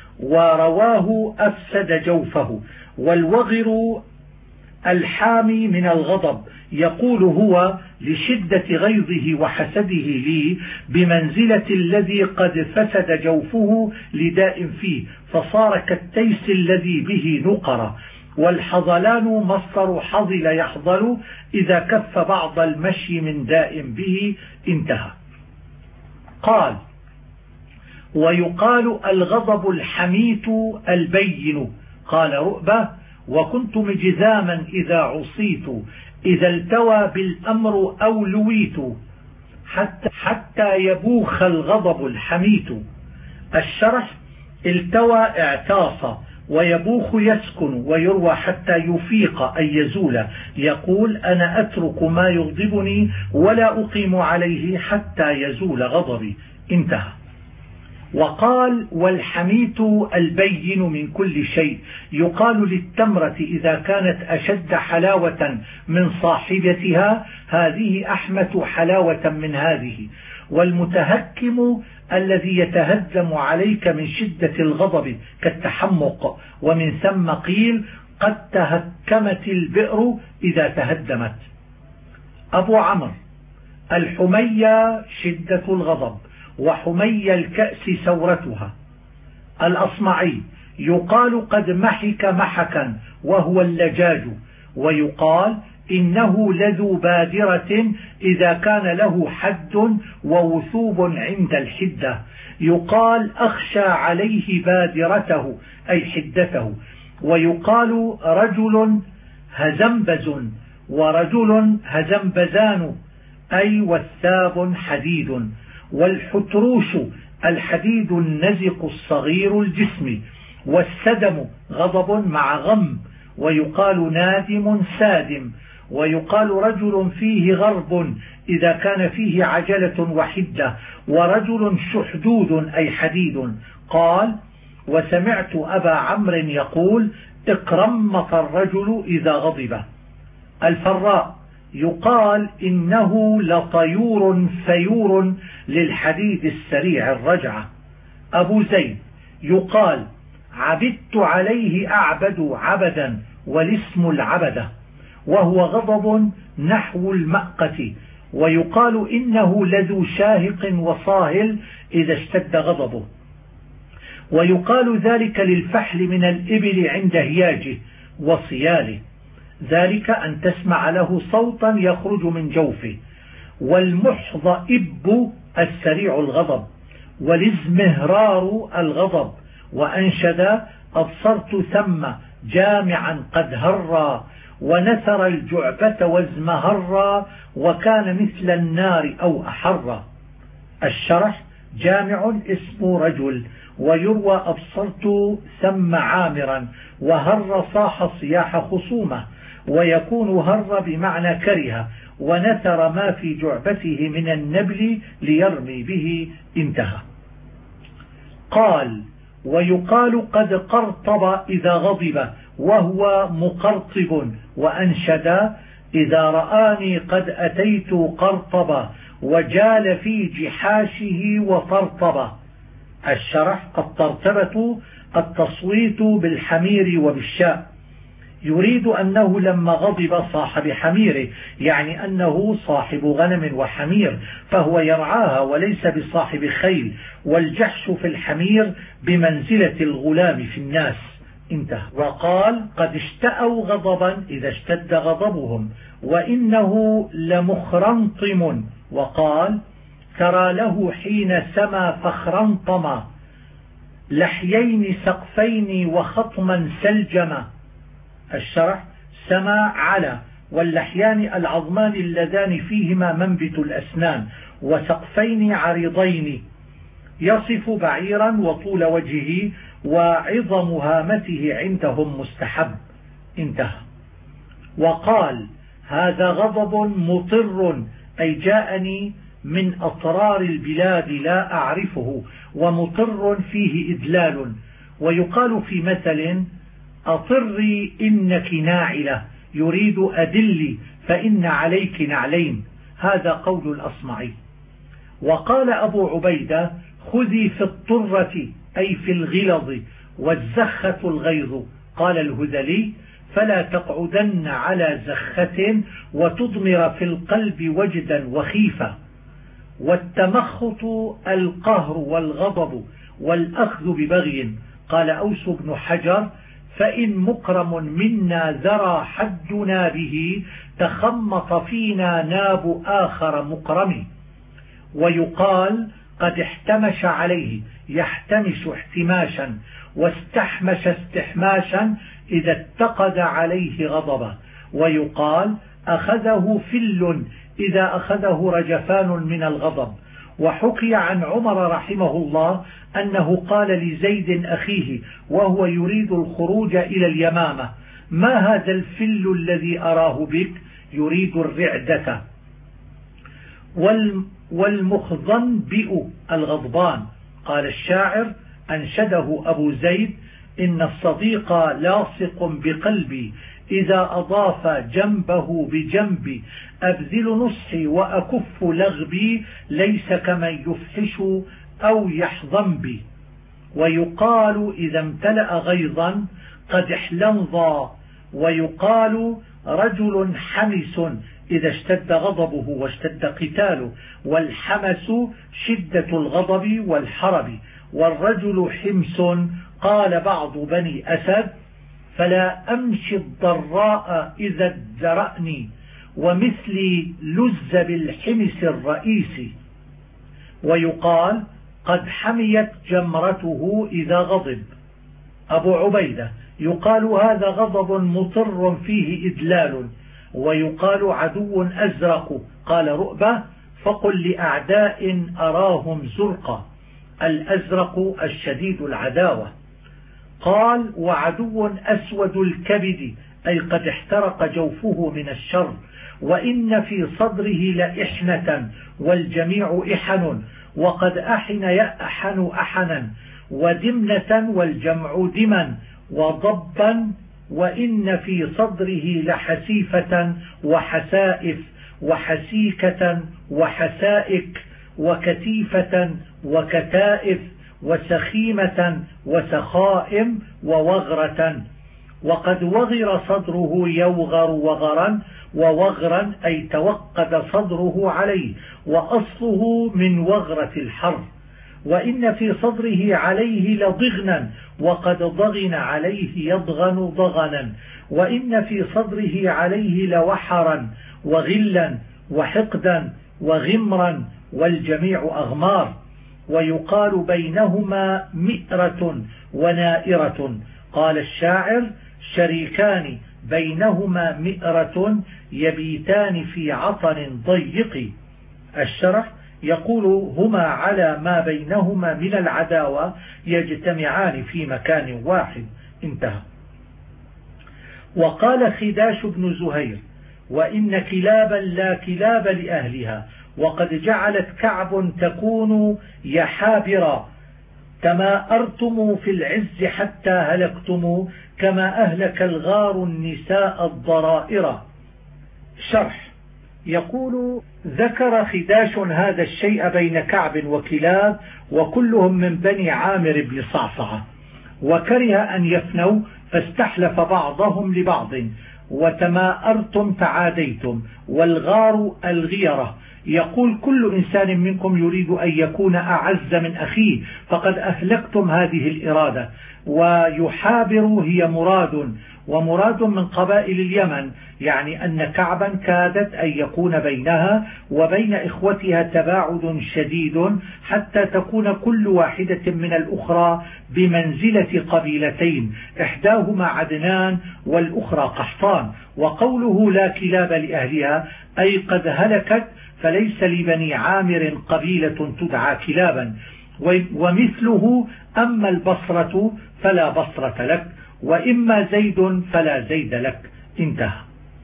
ورواه أفسد جوفه. والوغر الحامي من الغضب، يقول هو لشدة غيظه وحسده لي بمنزلة الذي قد فسد جوفه لداء فيه فصار كالتيس الذي به نقر. والحضلان مصدر حضل يحضل إذا كف بعض المشي من داء به انتهى. قال ويقال الغضب الحميت البين. قال رؤبة وكنت مجذاما إذا عصيت إذا التوى بالأمر أو لويت حتى, حتى يبوخ الغضب الحميت. الشرح التوى اعتاص، ويبوخ يسكن، ويروى حتى يفيق أي يزول. يقول أنا أترك ما يغضبني ولا أقيم عليه حتى يزول غضبي انتهى. وقال والحميت البين من كل شيء، يقال للتمرة إذا كانت أشد حلاوة من صاحبتها هذه أحمة حلاوة من هذه. والمتهكم الذي يتهدم عليك من شدة الغضب كالتحمق، ومن ثم قيل قد تهكمت البئر إذا تهدمت. أبو عمرو الحمية شدة الغضب، وحمي الكأس سورتها. الأصمعي يقال قد محك محكا وهو اللجاج، ويقال إنه لذو بادرة إذا كان له حد ووثوب عند الحدة. يقال أخشى عليه بادرته أي حدته. ويقال رجل هزنبز ورجل هزنبزان أي وثاب حديد. والحتروش الحديد النزق الصغير الجسم. والسدم غضب مع غم. ويقال نادم سادم. ويقال رجل فيه غرب إذا كان فيه عجلة وحدة. ورجل شحدود أي حديد. قال وسمعت أبا عمرو يقول اقرمط الرجل إذا غضب. الفراء يقال إنه لطيور فيور للحديد السريع الرجعة. أبو زيد يقال عبدت عليه أعبد عبدا والاسم العبدة، وهو غضب نحو المأقة ويقال إنه لذو شاهق وصاهل إذا اشتد غضبه. ويقال ذلك للفحل من الإبل عند هياجه وصياله، ذلك أن تسمع له صوتا يخرج من جوفه. والمحضئب السريع الغضب، والازمهرار الغضب. وأنشد أبصرت ثم جامعا قد هرى، ونثر الجعبة وازمهرى، وكان مثل النار أو أحر. الشرح: جامع اسم رجل، ويروى أبصرت ثم عامرا، وهر صاح صياح خصومه، ويكون هر بمعنى كره، ونثر ما في جعبته من النبل ليرمي به. انتهى. قال: ويقال قد قرطب إذا غضب، وهو مقرطب. وأنشد: إذا رآني قد أتيت قرطبا، وجال في جحاشه وطرطبا. الشرح: الطرطبة التصويت بالحمير وبالشاء، يريد أنه لما غضب صاح بحميره، يعني أنه صاحب غنم وحمير، فهو يرعاها وليس بصاحب خيل. والجحش في الحمير بمنزلة الغلام في الناس. انتهى. وقال: قد اشتأوا غضبا إذا اشتد غضبهم، وإنه لمخرنطم. وقال: ترى له حين سما فخرنطما، لحيين سقفين وخطما سلجما. الشرح: سما على، واللحيان العظمان اللذان فيهما منبت الأسنان، وسقفين عريضين، يصف بعيرا وطول وجهه، وعظم هامته عندهم مستحب. انتهى. وقال: هذا غضب مطر، أي جاءني من أطرار البلاد لا أعرفه، ومطر فيه إدلال. ويقال في مثل: أطري إنك ناعلة، يريد أدلي فإن عليك نعلين. هذا قول الأصمعي. وقال أبو عبيدة: خذي في الطرة، أي في الغلظ، والزخة الغيظ. قال الهذلي: فلا تقعدن على زخة، وتضمر في القلب وجدا وخيفة. والتمخط القهر والغضب والأخذ ببغي. قال أوس بن حجر: فإن مكرم منا ذرى حدنا به، تخمط فينا ناب آخر مكرم. ويقال: قد احتمش عليه، يحتمش احتماشا، واستحمش استحماشا إذا اتقد عليه غضبا. ويقال: أخذه فل، إذا أخذه رجفان من الغضب. وحكي عن عمر رحمه الله أنه قال لزيد أخيه وهو يريد الخروج إلى اليمامة: ما هذا الفل الذي أراه بك؟ يريد الرعدة. والمخضنبئ الغضبان. قال الشاعر: أنشده أبو زيد: إن الصديق لاصق بقلبي، إذا أضاف جنبه بجنبي، أبذل نصحي وأكف لغبي، ليس كمن يفحش أو يحظن بي. ويقال: إذا امتلأ غيظا قد احلنظى. ويقال: رجل حمس، إذا اشتد غضبه واشتد قتاله. والحمس شدة الغضب والحرب. والرجل حمس. قال بعض بني أسد: فلا أمشي الضراء إذا ادرأني، ومثلي لز بالحمس الرئيس. ويقال: قد حميت جمرته إذا غضب. أبو عبيدة: يقال: هذا غضب مطر فيه إدلال. ويقال: عدو أزرق. قال رؤبة: فقل لأعداء أراهم زرقا. الأزرق الشديد العداوة. قال: وعدو أسود الكبد، أي قد احترق جوفه من الشر. وإن في صدره لإحنة، والجميع إحن، وقد أحن يأحن أحنا. ودمنة، والجمع دما. وضبا، وإن في صدره لحسيفة وحسائف، وحسيكة وحسائك، وكتيفة وكتائف، وسخيمة وسخائم، ووغرة. وقد وغر صدره يوغر وغرا، ووغرا أي توقد صدره عليه، وأصله من وغرة الحر. وإن في صدره عليه لضغنا، وقد ضغن عليه يضغن ضغنا. وإن في صدره عليه لوحرا وغلا وحقدا وغمرا، والجميع أغمار. ويقال بينهما مئرة ونائرة. قال الشاعر: شريكان بينهما مئرة يبيتان في عطن ضيق. الشرح يقول: هما على ما بينهما من العداوة يجتمعان في مكان واحد. انتهى. وقال خداش بن زهير: وإن كلابا لا كلاب لأهلها، وقد جعلت كعب تكون يحابرا، كما أرتم في العز حتى هلكتم، كما أهلك الغار النساء الضرائر. شرح يقول: ذكر خداش هذا الشيء بين كعب وكلاب، وكلهم من بني عامر بن صعصعة، وكره أن يفنوا، فاستحلف بعضهم لبعض: وتماءرتم تعاديتم، والغار الغيرة. يقول: كل إنسان منكم يريد أن يكون أعز من أخيه، فقد أهلكتم هذه الإرادة. ويحابر هي مراد، ومراد من قبائل اليمن، يعني أن كعبا كادت أن يكون بينها وبين إخوتها تباعد شديد، حتى تكون كل واحدة من الأخرى بمنزلة قبيلتين، إحداهما عدنان والأخرى قحطان. وقوله لا كلاب لأهلها أي قد هلكت، فليس لبني عامر قبيلة تدعى كلابا. ومثله: أما البصرة فلا بصرة لك، وإما زيد فلا زيد لك. انتهى.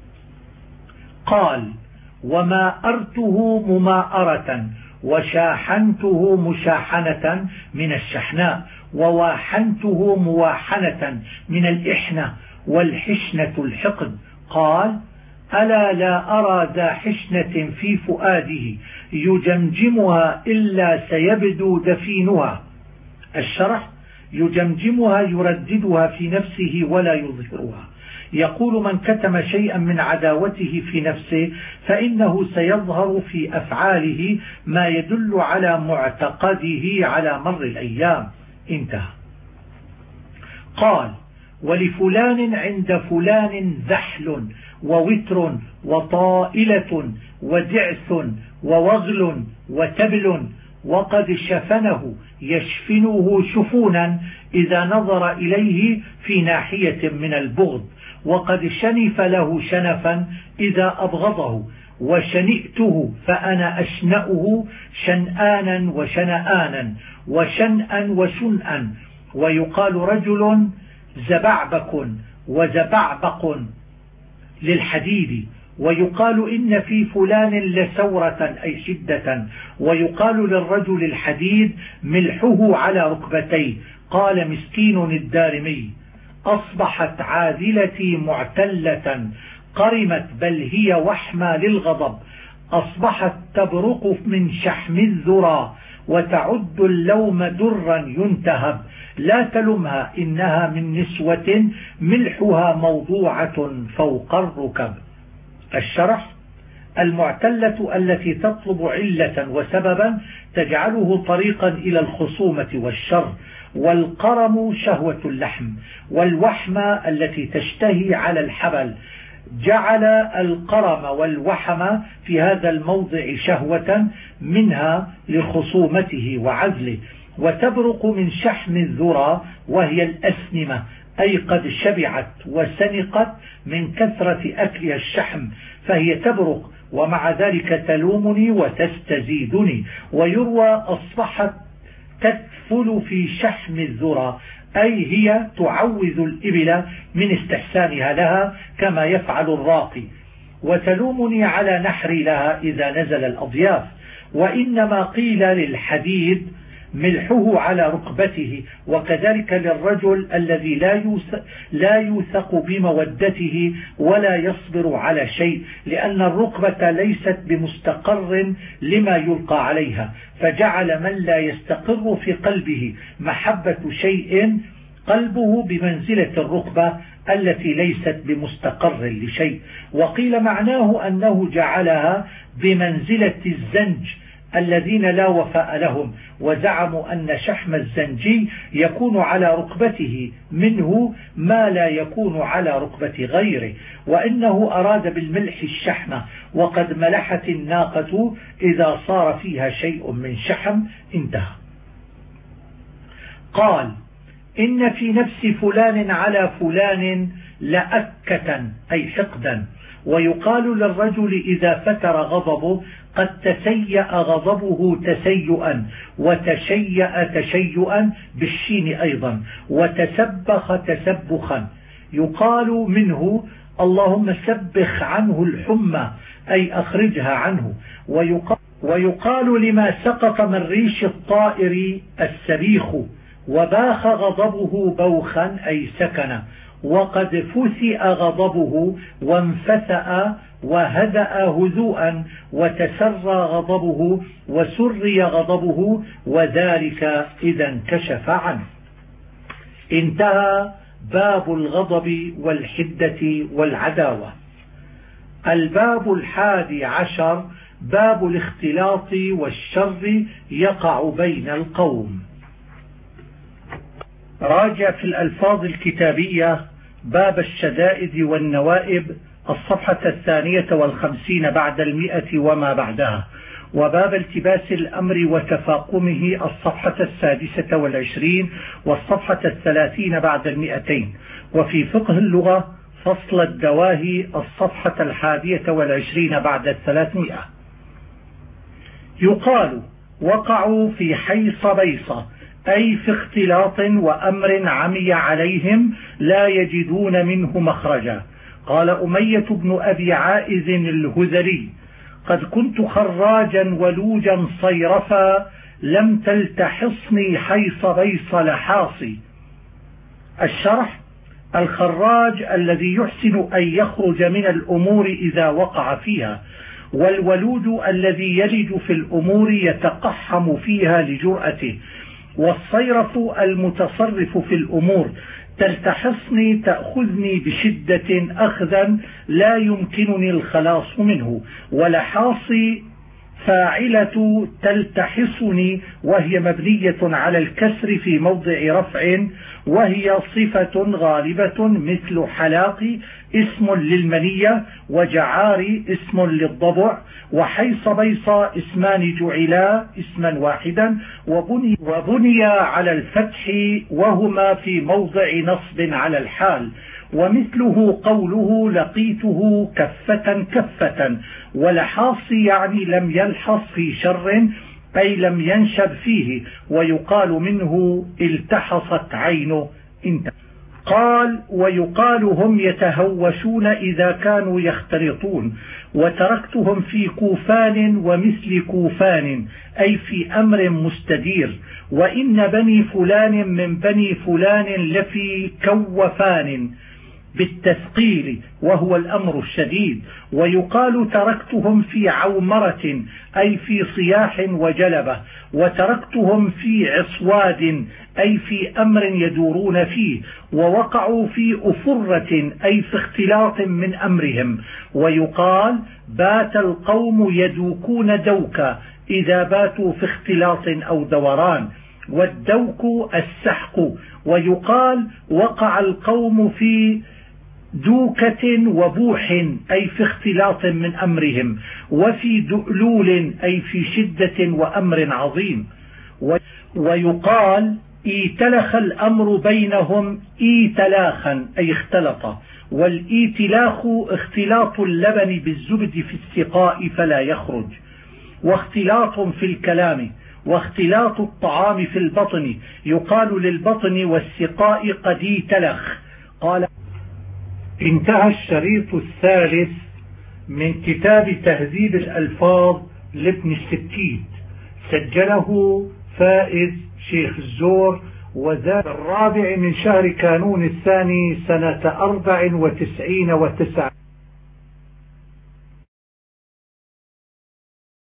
قال: وما أرته مماءرة، وشاحنته مشاحنة من الشحناء، وواحنته مواحنة من الإحنة، والحشنة الحقد. قال: ألا لا أرى ذا حشنة في فؤاده يجمجمها إلا سيبدو دفينها. الشرح: يجمجمها يرددها في نفسه ولا يظهرها. يقول: من كتم شيئا من عداوته في نفسه فإنه سيظهر في أفعاله ما يدل على معتقده على مر الأيام. انتهى. قال: ولفلان عند فلان ذحل ووتر وطائلة ودعث ووغل وتبل، وقد شفنه يشفنه شفونا إذا نظر إليه في ناحية من البغض، وقد شنف له شنفا إذا أبغضه، وشنئته فأنا أشنأه شنآنا وشنآنا وشنأا وشنأا. ويقال رجل زبعبك وزبعبق للحديد. ويقال إن في فلان لسورة أي شدة. ويقال للرجل الحديد ملحه على ركبتيه. قال مسكين الدارمي: أصبحت عاذلتي معتلة قرمت، بل هي وحمى للغضب. أصبحت تبرق من شحم الذرى، وتعد اللوم درا ينتهب. لا تلمها إنها من نسوة ملحها موضوعة فوق الركب. الشرح: المعتلة التي تطلب علة وسببا تجعله طريقا إلى الخصومة والشر. والقرم شهوة اللحم. والوحمة التي تشتهي على الحبل. جعل القرم والوحم في هذا الموضع شهوة منها لخصومته وعزله. وتبرق من شحم الذرى وهي الأسنمة، أي قد شبعت وسنقت من كثرة أكلها الشحم، فهي تبرق، ومع ذلك تلومني وتستزيدني. ويروى: أصبحت تدفل في شحم الذرى، أي هي تعوذ الإبل من استحسانها لها كما يفعل الراقي. وتلومني على نحري لها إذا نزل الأضياف. وإنما قيل للحديد ملحه على ركبته، وكذلك للرجل الذي لا يوثق بمودته ولا يصبر على شيء، لأن الركبة ليست بمستقر لما يلقى عليها، فجعل من لا يستقر في قلبه محبة شيء قلبه بمنزلة الركبة التي ليست بمستقر لشيء. وقيل معناه أنه جعلها بمنزلة الزنج الذين لا وفاء لهم، وزعموا أن شحم الزنجي يكون على ركبته منه ما لا يكون على ركبة غيره، وإنه أراد بالملح الشحمة، وقد ملحت الناقة إذا صار فيها شيء من شحم. انتهى. قال: إن في نفس فلان على فلان لأكة أي حقدا. ويقال للرجل إذا فتر غضبه قد تسيأ غضبه تسيئا، وتشيأ تشيئا بالشين أيضا، وتسبخ تسبخا. يقال منه: اللهم سبخ عنه الحمى أي أخرجها عنه. ويقال, ويقال لما سقط من ريش الطائر السبيخ. وباخ غضبه بوخا أي سكن. وقد فثئ غضبه وانفثأ وهدأ هدوءا، وتسرى غضبه وسري غضبه، وذلك إذا انكشف عنه. انتهى باب الغضب والحدة والعداوة. الباب الحادي عشر باب الاختلاط والشر يقع بين القوم. راجع في الألفاظ الكتابية باب الشدائد والنوائب الصفحة الثانية والخمسين بعد المئة وما بعدها، وباب التباس الأمر وتفاقمه الصفحة السادسة والعشرين والصفحة الثلاثين بعد المئتين. وفي فقه اللغة فصل الدواهي الصفحة الحادية والعشرين بعد الثلاثمائة. يقال: وقعوا في حيص بيصة أي في اختلاط وأمر عمي عليهم لا يجدون منه مخرجا. قال أمية بن أبي عائذ الهذلي: قد كنت خراجا ولوجا صيرفا، لم تلتحصني حيص بيص لحاصي. الشرح: الخراج الذي يحسن أن يخرج من الأمور إذا وقع فيها، والولود الذي يلج في الأمور يتقحم فيها لجرأته، والصيرف المتصرف في الأمور. تلتحصني تأخذني بشدة أخذا لا يمكنني الخلاص منه. ولحاصي فاعلة تلتحصني، وهي مبنية على الكسر في موضع رفع، وهي صفة غالبة مثل حلاقي اسم للمنية، وجعاري اسم للضبع، وحيص بيصا اسمان جعلا اسما واحدا، وبني, وبني على الفتح، وهما في موضع نصب على الحال. ومثله قوله: لقيته كفة كفة. ولحاصي يعني لم يلحظ في شر أي لم ينشب فيه. ويقال منه: التحصت عينه. انت. قال: ويقال: هم يتهوشون إذا كانوا يختلطون. وتركتهم في كوفان ومثل كوفان أي في أمر مستدير. وإن بني فلان من بني فلان لفي كوفان بالتثقيل، وهو الأمر الشديد. ويقال: تركتهم في عومرة أي في صياح وجلبة. وتركتهم في عصواد أي في أمر يدورون فيه. ووقعوا في أفرة أي في اختلاط من أمرهم. ويقال: بات القوم يدوكون دوكا إذا باتوا في اختلاط أو دوران، والدوك السحق. ويقال: وقع القوم في دوكة وبوح أي في اختلاط من أمرهم، وفي دؤلول أي في شدة وأمر عظيم. ويقال: ايتلخ الأمر بينهم ايتلاخا أي اختلط. والإيتلاخ اختلاط اللبن بالزبد في السقاء فلا يخرج. واختلاط في الكلام. واختلاط الطعام في البطن، يقال للبطن والسقاء قد ايتلخ. قال: انتهى الشريط الثالث من كتاب تهذيب الألفاظ لابن الستيت، سجله فائز شيخ الزور، وذات الرابع من شهر كانون الثاني سنة أربع وتسعين وتسع.